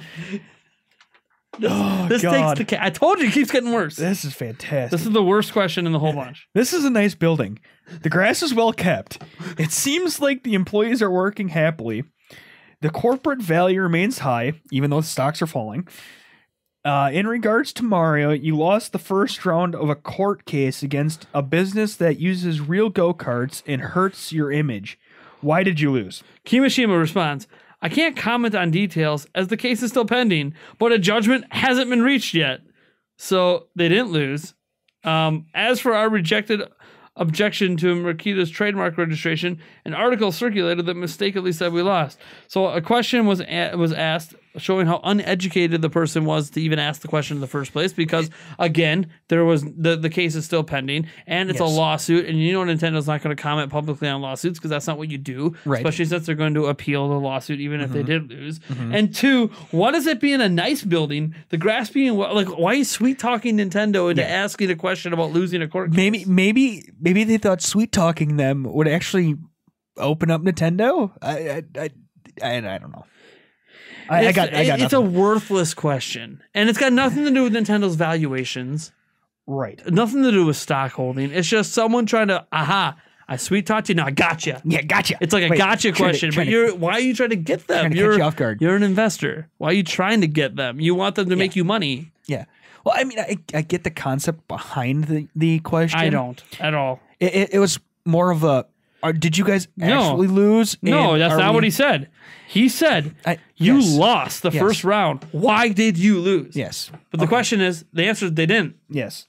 oh, This God. takes the ca- I told you it keeps getting worse. This is fantastic. This is the worst question in the whole bunch. This is a nice building. The grass is well kept. It seems like the employees are working happily. The corporate value remains high, even though the stocks are falling. Uh, in regards to Mario, you lost the first round of a court case against a business that uses real go-karts and hurts your image. Why did you lose? Kimishima responds, I can't comment on details as the case is still pending, but a judgment hasn't been reached yet. So they didn't lose. Um, as for our rejected objection to Makita's trademark registration, an article circulated that mistakenly said we lost. So a question was a- was asked showing how uneducated the person was to even ask the question in the first place. Because again, there was the the case is still pending, and it's Yes. a lawsuit, and you know Nintendo's not going to comment publicly on lawsuits because that's not what you do, Right. especially since they're going to appeal the lawsuit even if they did lose. And two, what is it being a nice building? The grass being like, why are you sweet talking Nintendo into asking a question about losing a court case? Maybe, maybe, maybe they thought sweet talking them would actually open up Nintendo. I, I, I, I, I don't know. I, I It's- got, I got. it's a nothing. worthless question, and it's got nothing to do with Nintendo's valuations, Right. nothing to do with stock holding. It's just someone trying to, aha, I sweet talked you, now I gotcha. Yeah, gotcha. It's like a Wait, gotcha trying to- question, trying but to- you're why are you trying to get them? trying to catch you're you off guard. You're an investor. Why are you trying to get them? You want them to make you money. Yeah. Well, I mean, I, I get the concept behind the, the question. I don't at all. It, it, it was more of a. Are, did you guys No. actually lose? No, And that's are not we- what he said. He said I- you yes. lost the Yes. first round. Why did you lose? Yes. But the question is, the answer is they didn't. Yes.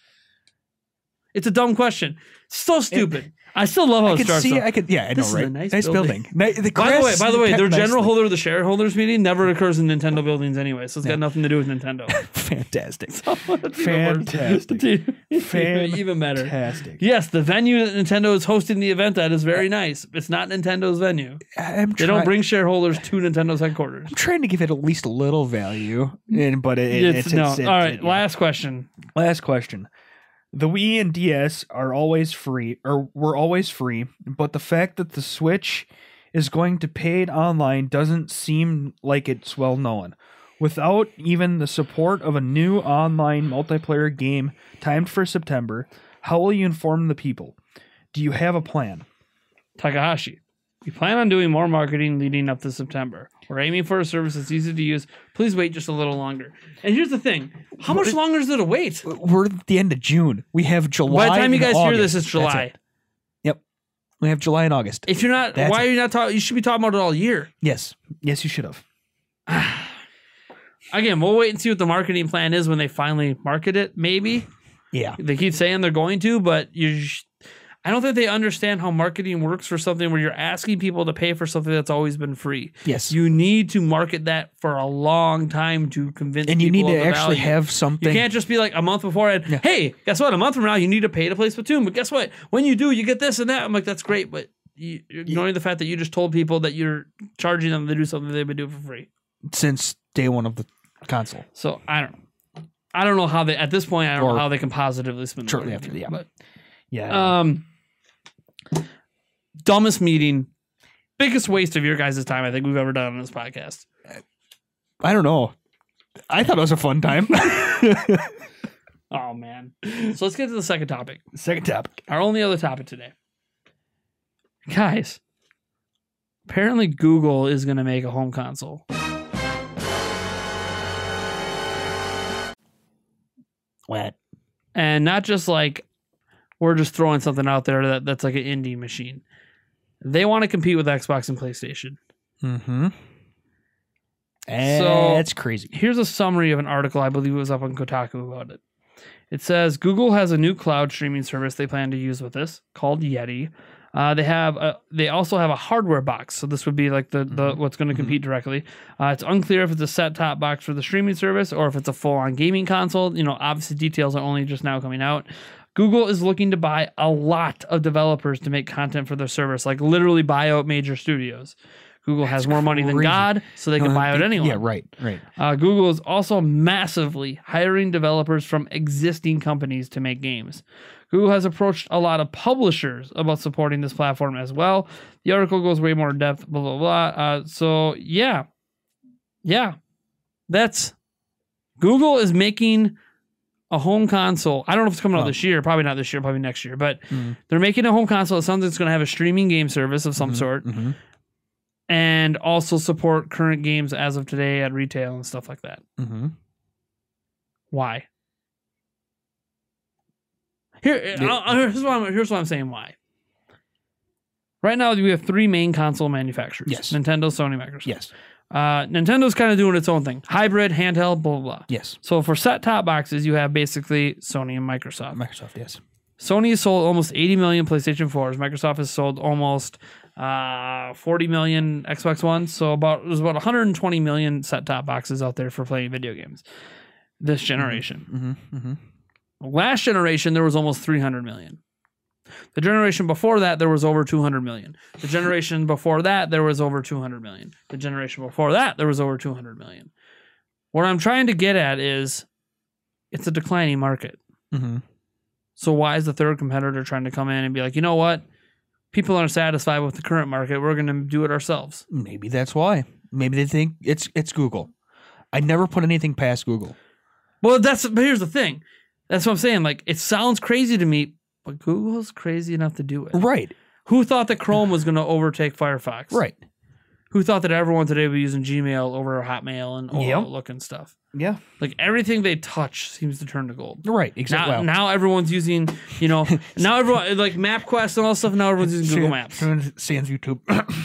It's a dumb question. So stupid. I still love how I it could starts. see. though. I could. Yeah, I This know, is a right? nice building. building. Ni- the By the way, grass by the way, kept their general nicely. holder of the shareholders meeting never occurs in Nintendo buildings anyway, so it's got nothing to do with Nintendo. Fantastic. It's even worse. Fantastic. It's even- even better. Fantastic. Yes, the venue that Nintendo is hosting the event at is very nice. It's not Nintendo's venue. I'm They try- don't bring shareholders to Nintendo's headquarters. I'm trying to give it at least a little value, and but it, it- It's, it's, no. it's, it- All right, it- last question. Last question. The Wii and D S are always free, or were always free, but the fact that the Switch is going to paid online doesn't seem like it's well known. Without even the support of a new online multiplayer game timed for September, how will you inform the people? Do you have a plan? Takahashi, we plan on doing more marketing leading up to September. We're aiming for a service that's easy to use. Please wait just a little longer. And here's the thing. How much longer is there to wait? We're at the end of June. We have July. By the time you and guys hear August. this, it's That's July. it. Yep. We have July and August. If you're not, That's why it. are you not talking? You should be talking about it all year. Yes. Yes, you should have. Again, we'll wait and see what the marketing plan is when they finally market it. Maybe Yeah. they keep saying they're going to, but you. Sh- I don't think they understand how marketing works for something where you're asking people to pay for something that's always been free. Yes. You need to market that for a long time to convince and you need people to of the actually value. have You something. can't just be like a month beforehand, Yeah. hey, guess what? A month from now, you need to pay to play Splatoon. But guess what? When you do, you get this and that. I'm like, that's great. But you, you're ignoring the fact that you just told people that you're charging them to do something they've been doing for free. since day one of the console. So I don't I don't know how they, at this point, I don't Or know how they can positively spin the shortly marketing, after, yeah. But, Yeah. um, dumbest meeting, biggest waste of your guys' time I think we've ever done on this podcast. I don't know. I thought it was a fun time. Oh, man. So let's get to the second topic. Second topic. Our only other topic today. Guys, apparently Google is going to make a home console. What? And not just like we're just throwing something out there that, that's like an indie machine. They want to compete with Xbox and PlayStation. Mm-hmm. So- That's crazy. Here's a summary of an article, I believe it was up on Kotaku about it. It says Google has a new cloud streaming service they plan to use with this called Yeti. Uh, they have a, they also have a hardware box, so this would be like the, the what's going to compete directly. Uh, it's unclear if it's a set-top box for the streaming service or if it's a full-on gaming console. You know, obviously details are only just now coming out. Google is looking to buy a lot of developers to make content for their service, like literally buy out major studios. Google has more money than crazy. God, so they can Uh, buy out they- anyone. Yeah, right, right. Uh, Google is also massively hiring developers from existing companies to make games. Google has approached a lot of publishers about supporting this platform as well. The article goes way more in depth, blah, blah, blah. Uh, so, yeah. Yeah. That's... Google is making a home console. I don't know if it's coming out Oh. this year. Probably not this year. Probably next year. But Mhm. they're making a home console. It's something that's going to have a streaming game service of some Mhm, sort. mhm, And also support current games as of today at retail and stuff like that. mhm. Why? Here, Yeah. I'll- here's what I'm, here's what I'm saying. Why? Right now, we have three main console manufacturers: Yes. Nintendo, Sony, Microsoft. Yes, Uh, Nintendo's kind of doing its own thing: hybrid, handheld, blah blah blah. yes. So for set-top boxes, you have basically Sony and Microsoft. Microsoft, yes. Sony has sold almost eighty million PlayStation fours. Microsoft has sold almost uh, forty million Xbox One. So about there's about one hundred twenty million set-top boxes out there for playing video games this generation. Mm-hmm, mm-hmm. Last generation, there was almost three hundred million. The generation before that, there was over two hundred million. The generation before that, there was over two hundred million. The generation before that, there was over two hundred million. What I'm trying to get at is it's a declining market. Mm-hmm. So why is the third competitor trying to come in and be like, you know what? People aren't satisfied with the current market. We're going to do it ourselves. Maybe that's why. Maybe they think it's it's Google. I never put anything past Google. Well, that's but here's the thing. That's what I'm saying. Like, it sounds crazy to me, but Google's crazy enough to do it. Right. Who thought that Chrome was going to overtake Firefox? Right. Who thought that everyone today was using Gmail over Hotmail and Yep. Outlook and stuff? Yeah. Like, everything they touch seems to turn to gold. Right. Exactly. Now, Well, now everyone's using, you know, now everyone, like MapQuest and all that stuff, now everyone's using Google Maps. Sans sans YouTube.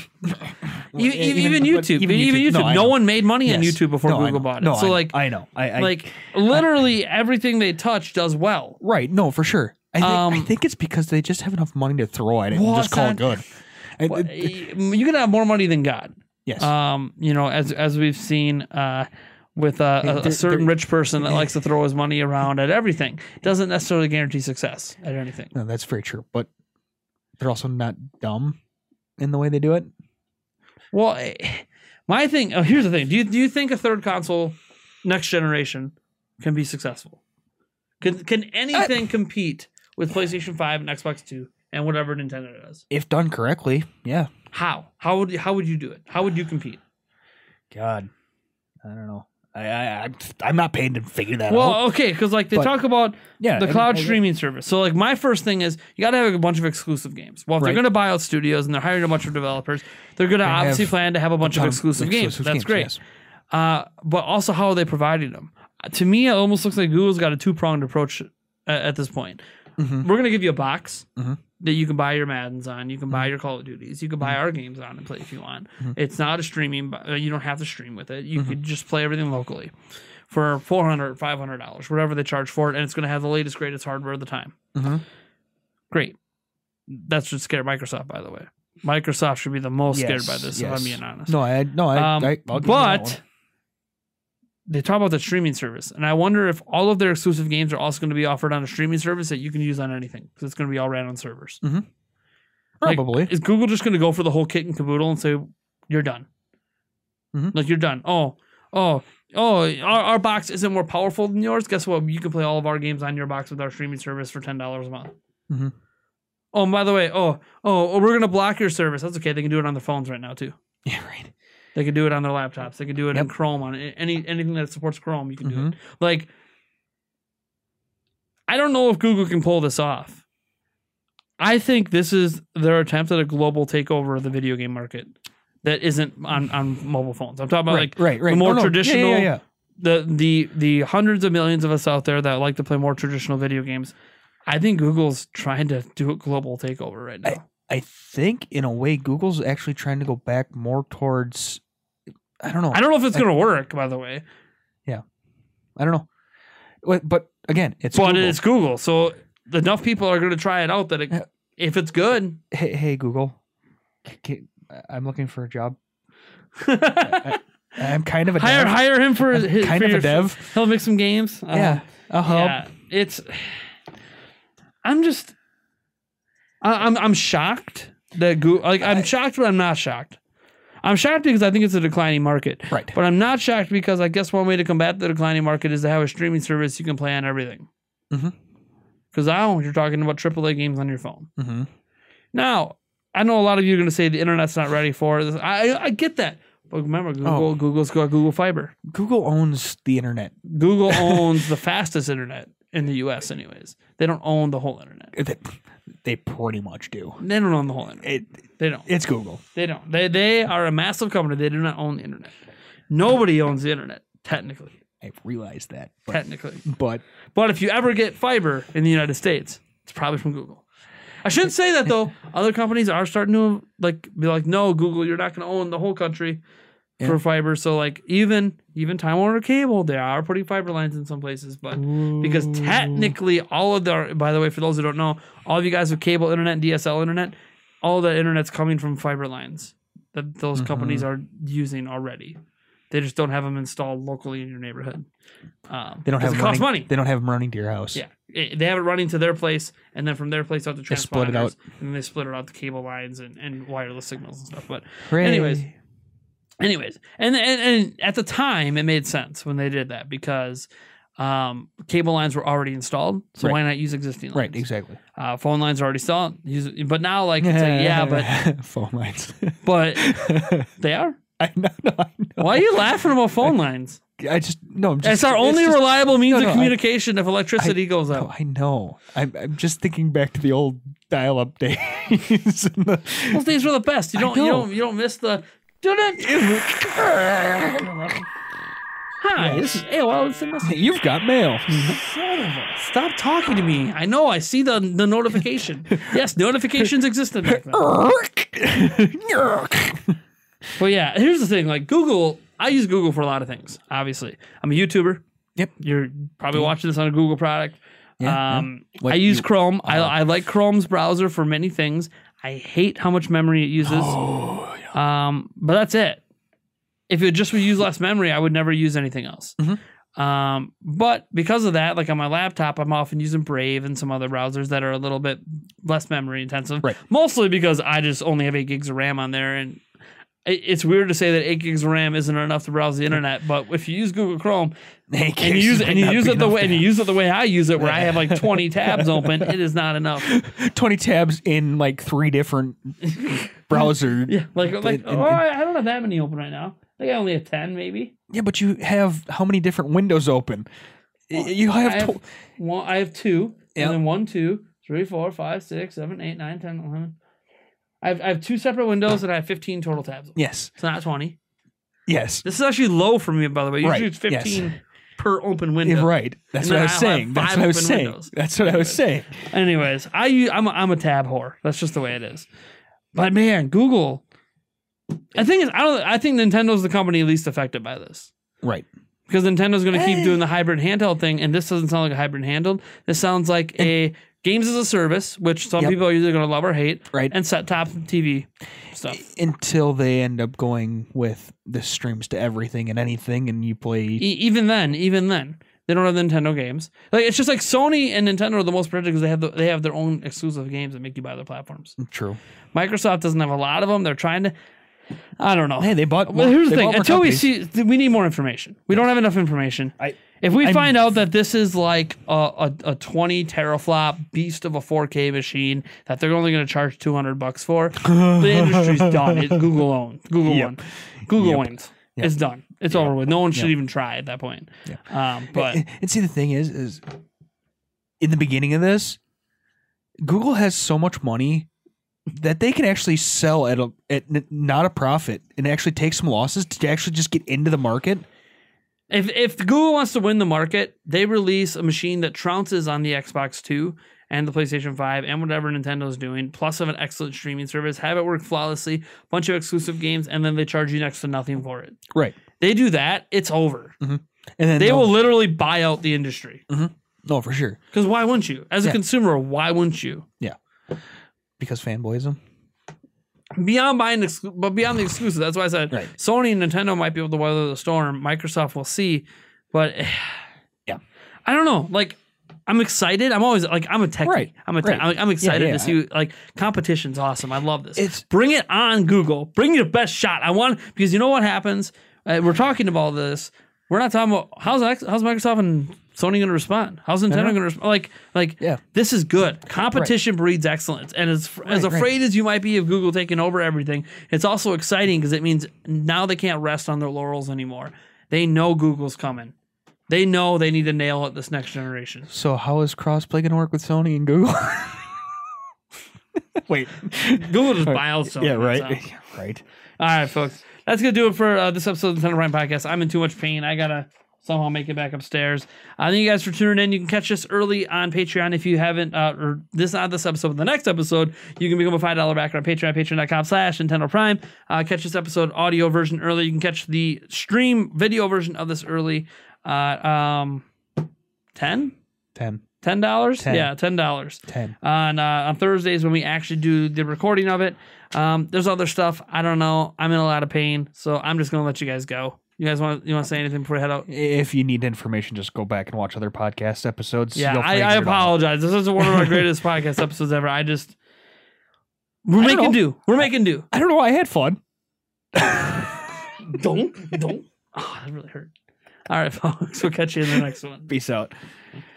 Even, even, but YouTube. Even, even YouTube. YouTube. No, No, I no know. one made money on Yes. YouTube before No, I Google know. bought it. No, so, I, like, I know. I, I like literally everything they touch does well. right. No, for sure. I think, Um, I think it's because they just have enough money to throw at it Well, and just it's call not- it good. And- Well, and- you can have more money than God. yes. Um, you know, as as we've seen uh, with uh, a, a They're- certain they're- rich person that likes to throw his money around at everything, doesn't necessarily guarantee success at anything. no, that's very true. But they're also not dumb in the way they do it. Well, eh, my thing. Oh, here's the thing. Do you do you think a third console, next generation, can be successful? Can can anything compete with PlayStation five and Xbox Two and whatever Nintendo does? If done correctly, yeah. How? How would how would you do it? How would you compete? God, I don't know. I, I I'm, I'm not paid to figure that Well, out. okay, because like they But- talk about Yeah, the I- cloud I- streaming service. So like my first thing is you got to have a bunch of exclusive games. Well, if they're Right. going to buy out studios and they're hiring a bunch of developers, they're going to They obviously have plan to have a bunch of ton of exclusive, games. exclusive That's games, great. yes. Uh, but also, how are they providing them? Uh, To me, it almost looks like Google's got a two pronged approach at, at this point. Mhm. We're going to give you a box Mhm. that you can buy your Maddens on, you can Mm-hmm. buy your Call of Duties, you can buy our games on and play if you want. It's not a streaming, uh, you don't have to stream with it. You Mm-hmm. could just play everything locally for four hundred dollars, five hundred dollars, whatever they charge for it, and it's going to have the latest, greatest hardware of the time. Mhm. Great. That should scare Microsoft, by the way. Microsoft should be the most scared Yes, by this, yes. if I'm being honest. No, I no, I. Um, I I'll give you that but they talk about the streaming service, and I wonder if all of their exclusive games are also going to be offered on a streaming service that you can use on anything, because it's going to be all ran on servers. one. Like, Probably. is Google just going to go for the whole kit and caboodle and say, you're done? Mhm. Like, you're done. Oh, oh, oh, our, our box isn't more powerful than yours. Guess what? You can play all of our games on your box with our streaming service for ten dollars a month. Mhm. Oh, and by the way, oh, oh, oh we're going to block your service. That's okay. They can do it on their phones right now, too. Yeah, right. They can do it on their laptops. They can do it in Yep. Chrome on any anything that supports Chrome. You can do Mhm. it. Like, I don't know if Google can pull this off. I think this is their attempt at a global takeover of the video game market that isn't on, on mobile phones. I'm talking about Right, like right, right. the more Oh, no. Yeah, yeah, traditional, yeah, yeah. the the the hundreds of millions of us out there that like to play more traditional video games. I think Google's trying to do a global takeover right now. I think in a way Google's actually trying to go back more towards. I don't know. I don't know if it's going to work, by the way, I don't know. But, but again, it's but Google. it's Google, so enough people are going to try it out that it, Yeah. if it's good, Hey, hey Google, Ca- I'm looking for a job. I, I'm kind of a hire dev. hire him for I'm his kind for of a your- dev. He'll make some games. Uh, Yeah, I'll help. yeah. It's. I'm just. I, I'm I'm shocked that Google. Like I'm shocked, but I'm not shocked. I'm shocked because I think it's a declining market. Right. But I'm not shocked because I guess one way to combat the declining market is to have a streaming service you can play on everything. Mhm. Because now you're talking about triple A games on your phone. Mm-hmm. Now, I know a lot of you are going to say the internet's not ready for it. I I get that. But remember, Google Oh. Google's got Google Fiber. Google owns the internet. Google owns the fastest internet in the U S anyways. They don't own the whole internet. They, they pretty much do. They don't own the whole internet. It, They don't. it's Google. They don't. They they are a massive company. They do not own the internet. Nobody owns the internet, technically. I realized that. But, Technically. but But if you ever get fiber in the United States, it's probably from Google. I shouldn't say that though. Other companies are starting to like be like, no, Google, you're not going to own the whole country for Yeah. fiber. So like even even Time Warner Cable, they are putting fiber lines in some places, but because technically all of their, by the way, for those who don't know, all of you guys with cable internet and D S L internet, all the internet's coming from fiber lines that those Mm-hmm. companies are using already. They just don't have them installed locally in your neighborhood. Um, They don't 'cause have it them costs running, money. They don't have them running to your house. Yeah, It- they have it running to their place, and then from their place out to They split it transponders, out. and then they split it out to cable lines and, and wireless signals and stuff. But Hooray. anyways, anyways, and, and and at the time it made sense when they did that because um, cable lines were already installed, so Right. why not use existing lines? Right, exactly. Uh, phone lines are already installed. Use it, but now like it's like, yeah, but phone lines. but they are. I know, no, I know. Why are you laughing about phone lines? I just no. I'm just, It's our only just- reliable means no, no, of I- communication if electricity goes No, out. I know. I'm, I'm just thinking back to the old dial-up days. and the- Those days were the best. You I don't you know. don't you don't miss the Hi, this is A O L Instant Message. You've got mail. Stop talking to me. I know, I see the, the notification. Yes, notifications existed back then. But yeah, here's the thing. Like Google, I use Google for a lot of things, obviously. I'm a YouTuber. Yep. You're probably watching this on a Google product. Yeah, um, yeah. What I use you- Chrome. I, uh, I like Chrome's browser for many things. I hate how much memory it uses. Oh, Um, but that's it. If it just would use less memory, I would never use anything else. Mm-hmm. Um, but because of that, like on my laptop, I'm often using Brave and some other browsers that are a little bit less memory intensive. Right. Mostly because I just only have eight gigs of RAM on there, and it, it's weird to say that eight gigs of RAM isn't enough to browse the internet. But if you use Google Chrome Hey, and you use it, and you use it the way and you use it the way I use it, where I have like twenty tabs open, it is not enough. twenty tabs in like three different browser. Yeah, like like And- oh, and- I I don't have that many open right now. I think I only have ten, maybe. Yeah, but you have how many different windows open? Y- You have, I have, tw- one, I have two, Yep. and then one, two, three, four, five, six, seven, eight, nine, ten, eleven. I have, I have two separate windows, and I have fifteen total tabs. yes, It's not twenty. yes, This is actually low for me, by the way. Usually Right, it's fifteen yes. per open Yeah, window. right. That's And what I then was I'll have saying. That's five what I was open saying. windows. That's what I was saying. Anyways, I use, I'm a, I'm a tab whore. That's just the way it is. But man, Google. The thing is, I don't. I think Nintendo's the company least affected by this. Right. Because Nintendo's going to keep Hey. doing the hybrid handheld thing, and this doesn't sound like a hybrid handheld. This sounds like a games as a service, which some Yep. people are either going to love or hate, Right. and set top T V stuff. Until they end up going with the streams to everything and anything, and you play. E- even then, even then, they don't have the Nintendo games. Like it's just like Sony and Nintendo are the most predictable because they have the, they have their own exclusive games that make you buy their platforms. True. Microsoft doesn't have a lot of them. They're trying to. I don't know. Hey, they bought. Well, here's the they thing. bought more Until we companies. see, we need more information. We don't have enough information. I- if we I'm- find out that this is like a, a, a twenty teraflop beast of a four K machine that they're only going to charge two hundred bucks for, the industry's done. It, Google owns. Google Yep. won. Google Yep. wins. Yep. It's done. It's over with. No one should Yep. even try at that point. Yep. Um, but and, and see, the thing is, is in the beginning of this, Google has so much money that they can actually sell at a at n- not a profit and actually take some losses to actually just get into the market. if if Google wants to win the market, they release a machine that trounces on the Xbox Two and the PlayStation five and whatever Nintendo's doing, plus have an excellent streaming service, have it work flawlessly, bunch of exclusive games, and then they charge you next to nothing for it. Right. They do that, it's over. And then They they'll- will literally buy out the industry. No, for sure. Because why wouldn't you? As a Yeah. consumer, why wouldn't you? Yeah. Because fanboyism. Beyond buying, exclu- but beyond the exclusive, that's why I said Right. Sony and Nintendo might be able to weather the storm. Microsoft will see, but Yeah. I don't know. Like, I'm excited. I'm always like, I'm a techie. Right. I'm a tech. Right. I'm, I'm excited Yeah, yeah. to see like competition's awesome. I love this. It's- Bring it on, Google. Bring your best shot. I want because you know what happens. Uh, we're talking about this. We're not talking about how's X- how's Microsoft and Sony going to respond. How's Nintendo going to respond? Like like Yeah. this is good. Competition breeds excellence. And as as Right, right. afraid as you might be of Google taking over everything, it's also exciting because it means now they can't rest on their laurels anymore. They know Google's coming. They know they need to nail it this next generation. So how is crossplay going to work with Sony and Google? Wait. Google just buy out Sony. Yeah, right. so. Right. All right, folks. That's going to do it for uh, this episode of the Nintendo Prime Podcast. I'm in too much pain. I got to somehow make it back upstairs. Uh, thank you guys for tuning in. You can catch us early on Patreon if you haven't, uh, or this not this episode, but the next episode, you can become a five dollars backer on Patreon, patreon.com slash Nintendo Prime. Uh, catch this episode audio version early. You can catch the stream video version of this early. Uh, um, ten? ten. Ten dollars? Ten. Yeah, ten dollars. Ten. On uh, on Thursdays when we actually do the recording of it. Um, there's other stuff. I don't know. I'm in a lot of pain, so I'm just gonna let you guys go. You guys want you want to say anything before we head out? If you need information, just go back and watch other podcast episodes. Yeah, You'll I, figure I it out. apologize. This is one of our greatest podcast episodes ever. I just we're I don't making know. do. We're making do. I don't know. I had fun. Don't don't. Oh, that really hurt. All right, folks. We'll catch you in the next one. Peace out.